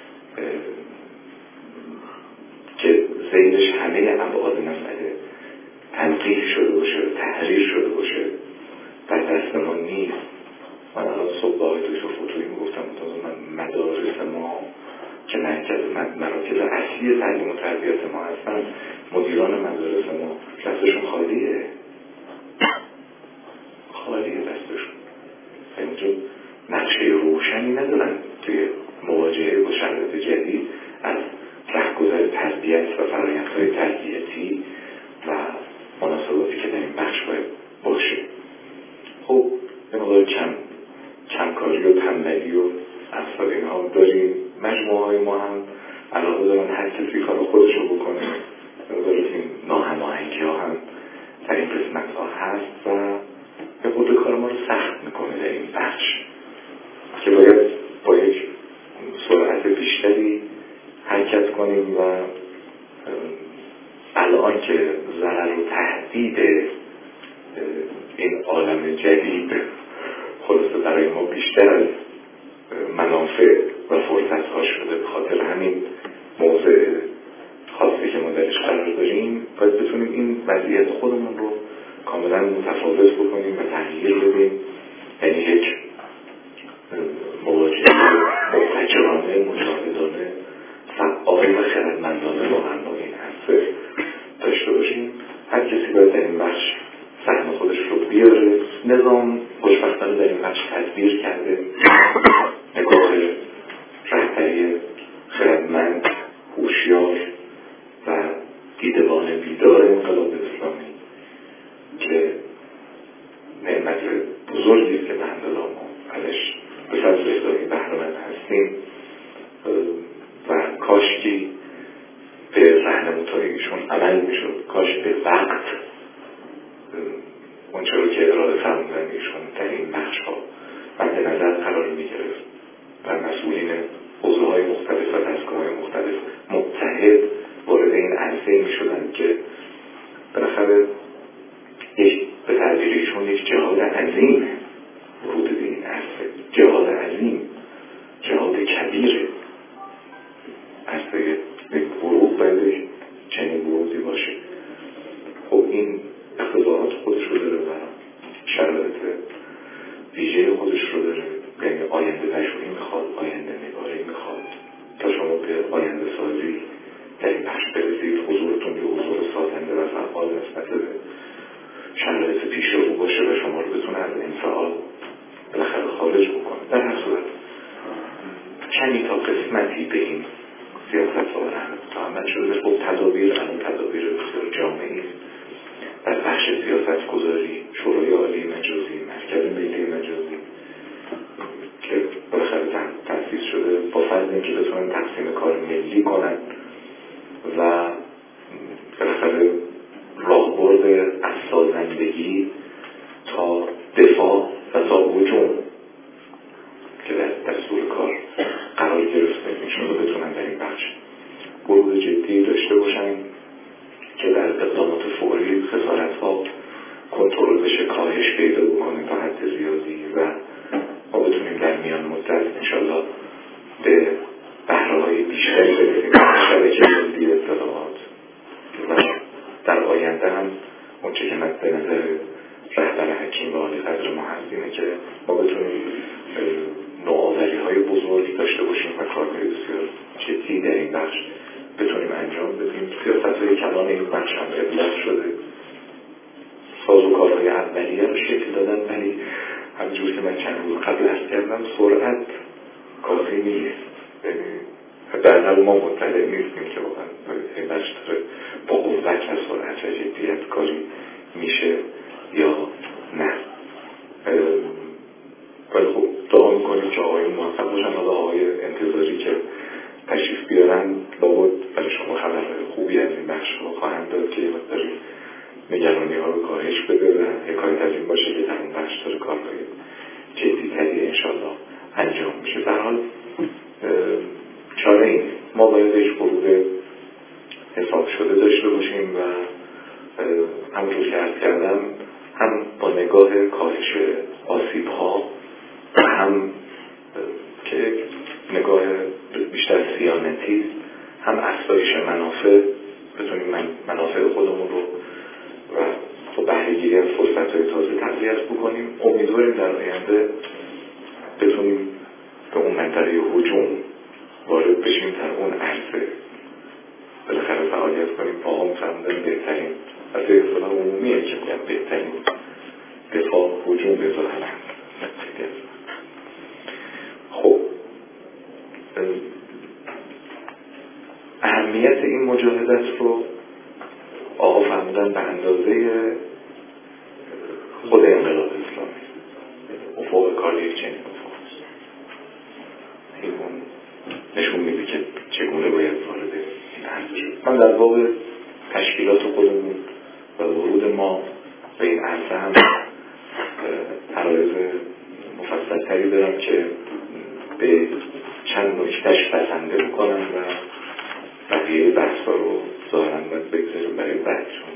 که زیرش همه ابعاد مسئله تنقیح شده باشه، تحریر شده باشه، در دست ما نیست. من الان صبح با آقای دکتر فتوحی میگفتم مدارس ما که مراکز اصلی تعلیم و تربیت ما هستن، مدیران مدارس ما دستشون خالیه دستشون، اینجا نقشه روشنی ندارن توی مواجهه با شرایط جدید از رهگذر تربیت و فرآیندهای تربیتی و مناسباتی که در این بخش باید باشه. خب به مقدار کمکاری و تنبلی و امثال اینها داریم. مجموعه های ما هم علاقه دارن هر کسی کار خودش رو بکنه، مقدار این ناهماهنگی ها هم در این قسمت ها هست و به خود کار ما رو سخت میکنه در این بخش که باید با یک سرعت بیشتری حرکت کنیم و الان که ضرر و تهدید این عالم جدید خلاصه برای ما بیشتر از منافع و فرصت ها شده، به خاطر همین موضع خاصی که ما درش قرار داریم باید بتونیم این وضعیت خودمون رو کاملا متفاوت بکنیم و تغییر بدیم، یعنی یک مواجهه مبتکرانه، مجاهدانه، فعال و خردمندانه واقعا با این عرصه داشته باشیم. هر کسی باید در این بخش سهم خودش رو بیاره. نظام خوشبختانه در این بخش تدبیر کرده، نگاه رهبری خردمند، هوشیار و دیدبان بیدار انقلاب اسلامی که نعمت بزرگی که بنده ما ازش به فضل الهی بهره‌مند هستیم و کاشکی به راهنمودهایشون عمل میشد، کاش به وقت اونچه رو که ارائه فرمودن ایشون در این بخش ها مد نظر قرار میگرفت و مسئولین حوزه‌های مختلف و دستگاه‌های مختلف متحد وارد این عرصه میشدن که بالاخره به تعبیر ایشون یک جهاد عظیم ورود به این عرصه، جهاد عظیم، جهاد کبیره. عرصه ورود باید چنین ورودی باشه. خب این اقتضاعات خودش رو داره و شرایط ویژه خودش رو داره، یعنی آینده پژوهی میخواد، آینده نگاری میخواد. تا شما به آینده سازی در این بخش برسید، حضورتون یه حضور سازنده و فعال نسبت به شرایط پیش رو باشه و شما رو بتونه از انفعال بالاخره خارج بکنه. در هر صورت کمی تا قسمتی به این سیاست ها تعامل شده. خب تدابیر بسیار جامعی در بخش سیاست گذاری، شورای عالی مجازی، مرکز ملی مجازی که بالاخره تأسیس شده با فرض اینکه بتونن تقسیم کار ملی کنن و بالاخره راهبرد از سازندگی تا دفاع و تا هجوم که در دستور کار قرار گرفته میشون رو بتونن در این بخش گروه جدی داشته باشن که در اقدامات فوری خسارت‌ها کنترل بشه، کاهش پیدا بکنه تا حد زیادی و ما بتونیم در میان مدت انشالله به بهره‌های بیشتری برسیم شبکه ملی اطلاعات و در آینده هم به نظر رهبر حکیم و عالی قدر ما هست اینه که ما بتونیم نوآوری‌های بزرگ داشته باشیم و کارهای بسیار جدی در این بخش بتونیم انجام بدیم. سیاست‌های کلان این بخش هم ابلاغ شده، سازوکارهای اولیه رو شکل دادن، ولی همونجور که من چند روز قبل عرض کردم سرعت کافی نیست. در ما مطلع نیستیم که واقعا این بخش داره با قوت و سرعت و جدیت کاری میشه یا نه. ولی خب دعا میکنیم که آقایون موفق باشن. حالا آقای انتظاری که تشریف بیارن لابد برای شما خبرهای خوبی از این بخش رو خواهند داد که مقداری نگرانی ها رو کاهش بده و حکایت از این باشه که در اون بخش داره کارهای جدی‌تری انشالله انجام میشه. در حال چاره این ما باید بهش ورود حساب شده داشته باشیم و همونجور که عرض کردم هم با نگاه کاهش آسیب ها هم که نگاه بیشتر صیانتی هم افزایش منافع بتونیم منافع خودمون رو و با بهره‌گیری از فرصت‌های تازه تقویت بکنیم. امیدواریم در آینده بتونیم به اون منطقه هجوم وارد بشیم، در اون عرصه بالاخره فعالیت کنیم. پاهم فرمودن بهترین از اصطلاح عمومیه که میگن بهترین دفاع هجوم به ظاهرن. خب اهمیت این مجاهدت رو آقا فرمودن به اندازه خود انقلاب اسلامی، افق کار یک چنین افق این نشون میده که چگونه باید وارد این عرصه شد. من در باب تشکیلات خودمون و ورود ما به این عرصه هم عرایض مفصل‌تری دارم که به چند نکته‌اش بسنده میکنم و بقیه بحثا رو ظاهراً باید بگذاریم برای بعد، چون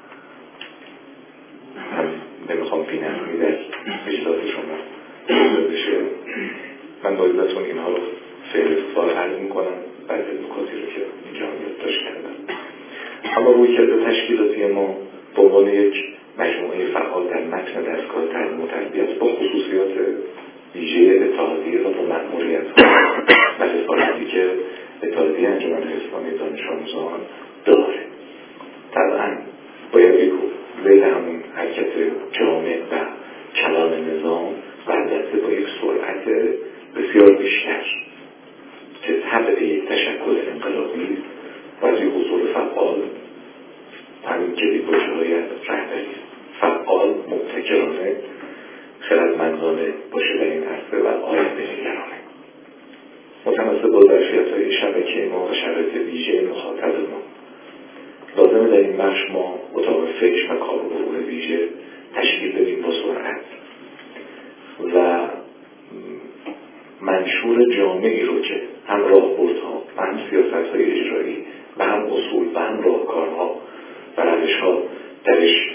هم نمیخوام بی‌نظمی در اجلاس شما بشه. من با اجازهتون اینها رو فهرستوار عرض میکنم بعد از نکاتی رو که اینجا یادداشت کردم. اما رویکرد تشکیلاتی ما به عنوان یک مجموعه فعال در متن دستگاه تعلیم و تربیت با خصوصیات ویژه اتحادیه و با مأموریت‌ها و حفاظتی که اتحادیه انجمن اسلامی دانش آموزان داره. طبعا باید یک ذیل همون حرکت جامع و کلان نظام و البته با یک سرعت بسیار بیشتر که طبع یک تشکل انقلابی و از یک حضور فعال همین جدیدباشی‌های رهبری فعال، مبتکرانه، خردمندانه باشه در این عرصه و آینده نگرانه متناسب با ظرفیت‌های شبکه ما و شرایط ویژه مخاطب ما. لازمه در این بخش ما اتاق فکر و کارگروه ویژه تشکیل بدیم با سرعت و منشور جامعی رو که هم راهبردها و هم سیاست‌های اجرایی و هم اصول و هم راهکارها و روش‌ها درش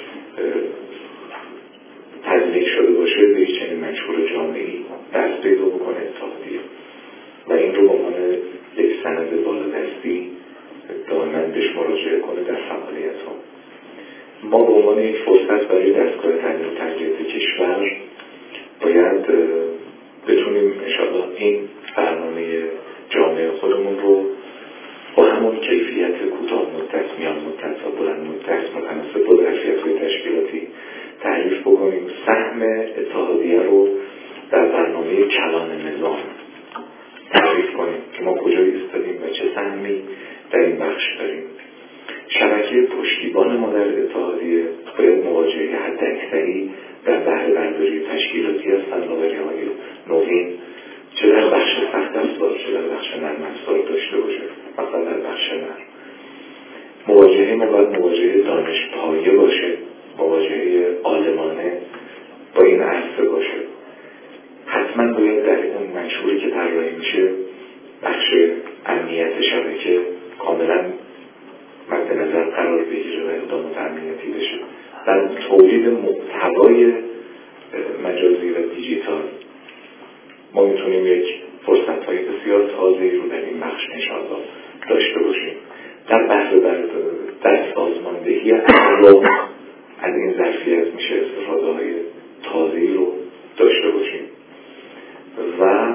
تدلیل شده باشه به چنین منشور جامعی دست پیدا بکنه اتحادیه و این رو به عنوان یک سند بالادستی دائما بهش مراجعه کنه در فعالیت‌ها. ما به عنوان یک فرصت برای دستگاه تعلیم و تربیت کشور باید بتونیم انشاءالله این برنامه جامعه خودمون رو با همون کیفیت کوتاه مدت، میان مدت و بلند مدت متناسب با ظرفیت‌های تشکیلاتی تعریف بکنیم. سهم اتحادیه رو در برنامه کلان نظام تعریف کنیم که ما کجا ایستادیم و چه سهمی در این بخش داریم. شبکه پشتیبان ما در اتحادیه باید مواجهه حداکثری در بهره برداری تشکیلاتی از فناوری‌های نوین چه در بخش سخت افزار چه در بخش نرم افزار داشته باشه. مثلا در بخش نرم مواجهه ما باید مواجهه دانش پایه باشه، مواجهه عالمانه با این عرصه باشه. حتما باید در اون منشوری که طراحی میشه بخش امنیت شبکه کاملا مد نظر قرار بگیره و اقدامات امنیتی بشه. در تولید محتوای مجازی و دیجیتال ما میتونیم یک فرصت‌های بسیار تازه‌ای رو در این بخش انشاءالله داشته باشیم. در بحث در سازماندهی از این ظرفیت میشه استفاده های تازه‌ای رو داشته باشیم و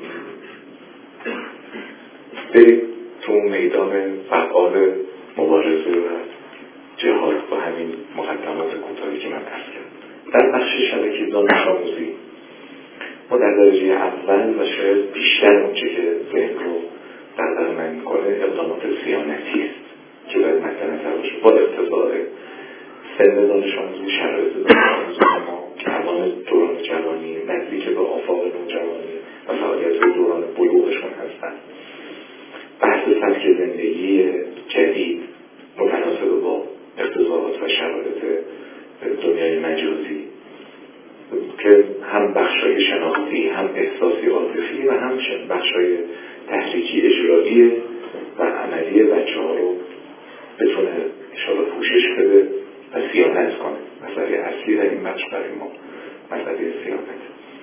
بریم تو میدان فعال مبارزه و جهاد با همین مقدمات کوتاهی که من عرض کردم. در بخش شبکه دانش آموزی ما در درجه اول و شاید بیشتر اونچه که ذهن رو دغدغه میکنه اقدامات صیانتی است که باید مد نظر باشه با ارتباط سن دانش آموزی، شرایط دانش آموزی ما که الان دوران جوانی نزدیک به آفاق نوجوانی و فعالیت‌های دوران بلوغشون هستن. بحث سبک زندگی جدید متناسب با اقتضاعات و شرایط دنیای مجازی که هم بخشای شناختی، هم احساسی عاطفی و هم بخشای تحریکی اجرایی و عملی بچه‌ها رو بتونه انشاءالله پوشش بده و صیانت کنه. مسئله اصلی در این بخش برای ما مسئله صیانت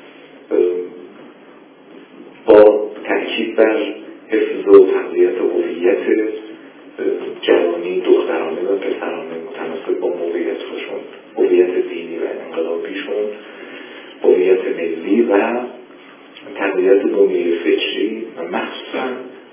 با تأکید بر حفظ و تقویت هویت جوانی دخترانه و پسرانه متناسب با موقعیتشون، هویت دینی و انقلابیشون، هویت ملی و تقویت بنیه فکری و مخصوصا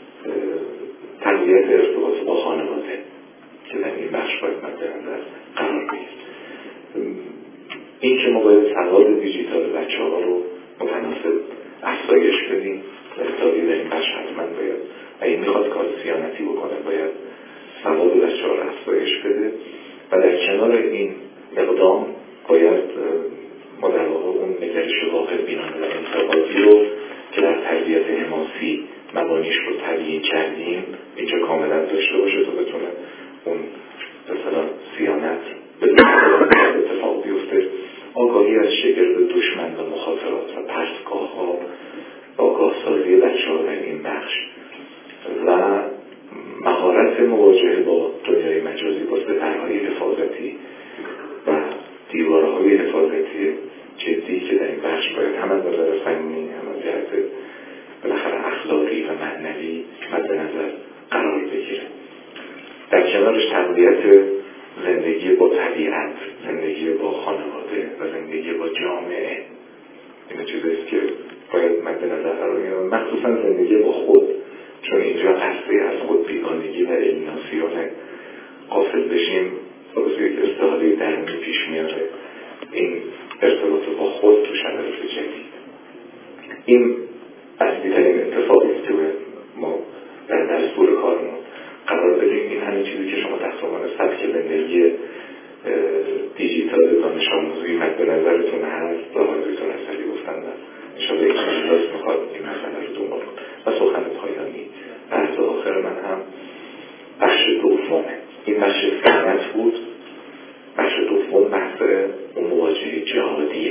تقویت ارتباط با خانواده که در این بخش باید مد نظر قرار بگیرد. این که ما باید سواد دیجیتال بچه‌ها رو متناسب افزایش بدیم و اقتصادی در این بخش حتما باید اگه میخواد کار صیانتی بکنه باید سواد بچه‌ها رو افزایش بده و در کنار این اقدام باید ما در واقع اون نگرش واقع بینانه و انتقادی رو که در تربیت حماسی مبانیش رو تبیین کردیم اینجا کاملا داشته باشه تا بتونه اون مثلا صیانت بدون اتفاق بیفته. آگاهی از شگرد دشمن و مخاطرات و پرتگاه‌ها، آگاه‌سازی بچه‌ها در این بخش و مهارت مواجهه با دنیای مجازی با سپرهای حفاظتی و دیوارهای حفاظتی جدی که در این بخش باید هم از نظر فنی هم از جهت بالاخره اخلاقی و معنوی مد نظر قرار بگیره. در کنارش تقویت زندگی با طبیعت، زندگی با خانواده و زندگی با جامعه این چیزیست که باید مد نظر قرار بگیره، مخصوصا زندگی با خود، چون اینجا قصدی از خود بیگانگی و الییناسیون غافل بشیم خلاصه یک استحاله درونی پیش میاره. این ارتباط با خود تو شرایط جدید این اصلی ترین اتفاقی که ما در دستور کارمون قرار بدیم. این همین چیزی که شما تحت عنوان سبک زندگی دیجیتال دانش آموزی مد نظرتون هست و آقایتون اصلی گفتن انشاءالله این چیزاست میخواد این مسئله رو دنبال کنه. و سخن پایانی بحث آخر من هم بخش دومه. این بخش صنعت بود. بخش دوم بحث اون مواجهه جهادیه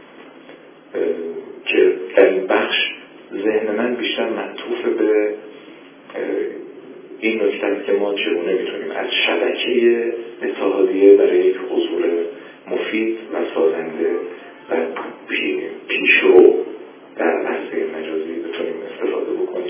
که در این بخش ذهن من بیشتر معطوف به این نکته که ما چگونه میتونیم از شبکه اتحادیه برای یک حضور مفید و سازنده و پیشرو در عرصه مجازی بتونیم استفاده بکنیم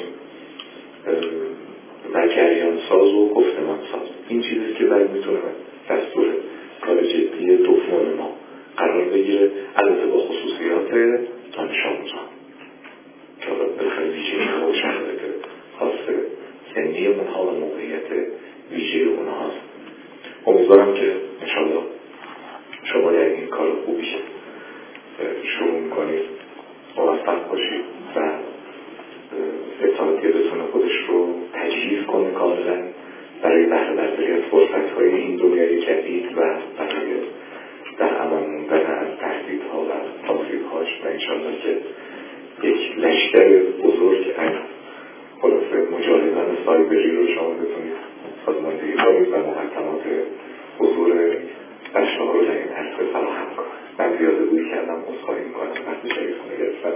و جریان ساز و گفتمان ساز. این چیزی که باید میتونه دستور کار جدی دوم ما قرار بگیره، البته با خصوصیات دانش آموزان که بالاخره ویژگی و شرایط خاص سنی اونها و موقعیت ویژه اونها هست. امیدوارم که انشاءالله شما در این کار خوبی شروع میکنید، موفق باشید و اتحادیه بتونه خودش رو تجهیز کنه کاملا برای بهره برداری از فرصت‌های این دنیای جدید و برای در امان موندن از تهدیدها و تاثیرهاش و انشاءالله که یک لشکر بزرگ از خلاصه مجاهدان سایبری رو شما بتونید سازماندهی کنید و محکمات حضور بچه‌ها رو در این عرصه فراهم کنید. من زیاده گویی کردم، عذرخواهی می‌کنم وقتی شریفتون گرفتم.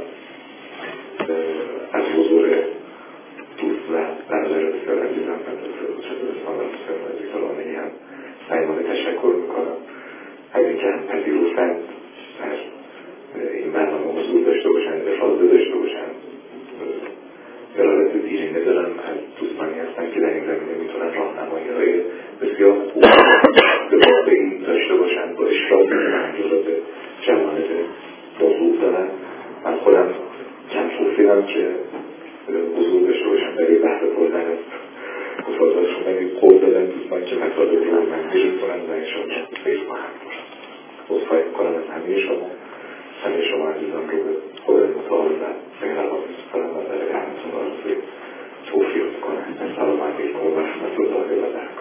از حضور دوست و برادر بسیار عزیزم مدرسه و ذکرانهی هم صمیمانه تشکر میکنم از اینکه هم پذیرفتن در این برنامه حضور داشته باشن، افاده داشته باشن. ارادت دیرینه دارم از دوستانی هستن که در این زمینه میتونن راهنمایی‌های بسیار خوب به واقعی داشته باشن با حضور داشته باشم برای بحث بردن از مفاضلاتشون، ولی قول دادن دوستان که مطالبی رو من میرسونم و شما فیل خواهم باشم. عذرخواهی میکنم از همه شما عزیزان رو به خدا متعال و مهربان میسپارم و برای همتون آرزوی توفیق میکنم. السلام علیکم و رحمت الله و برکاته.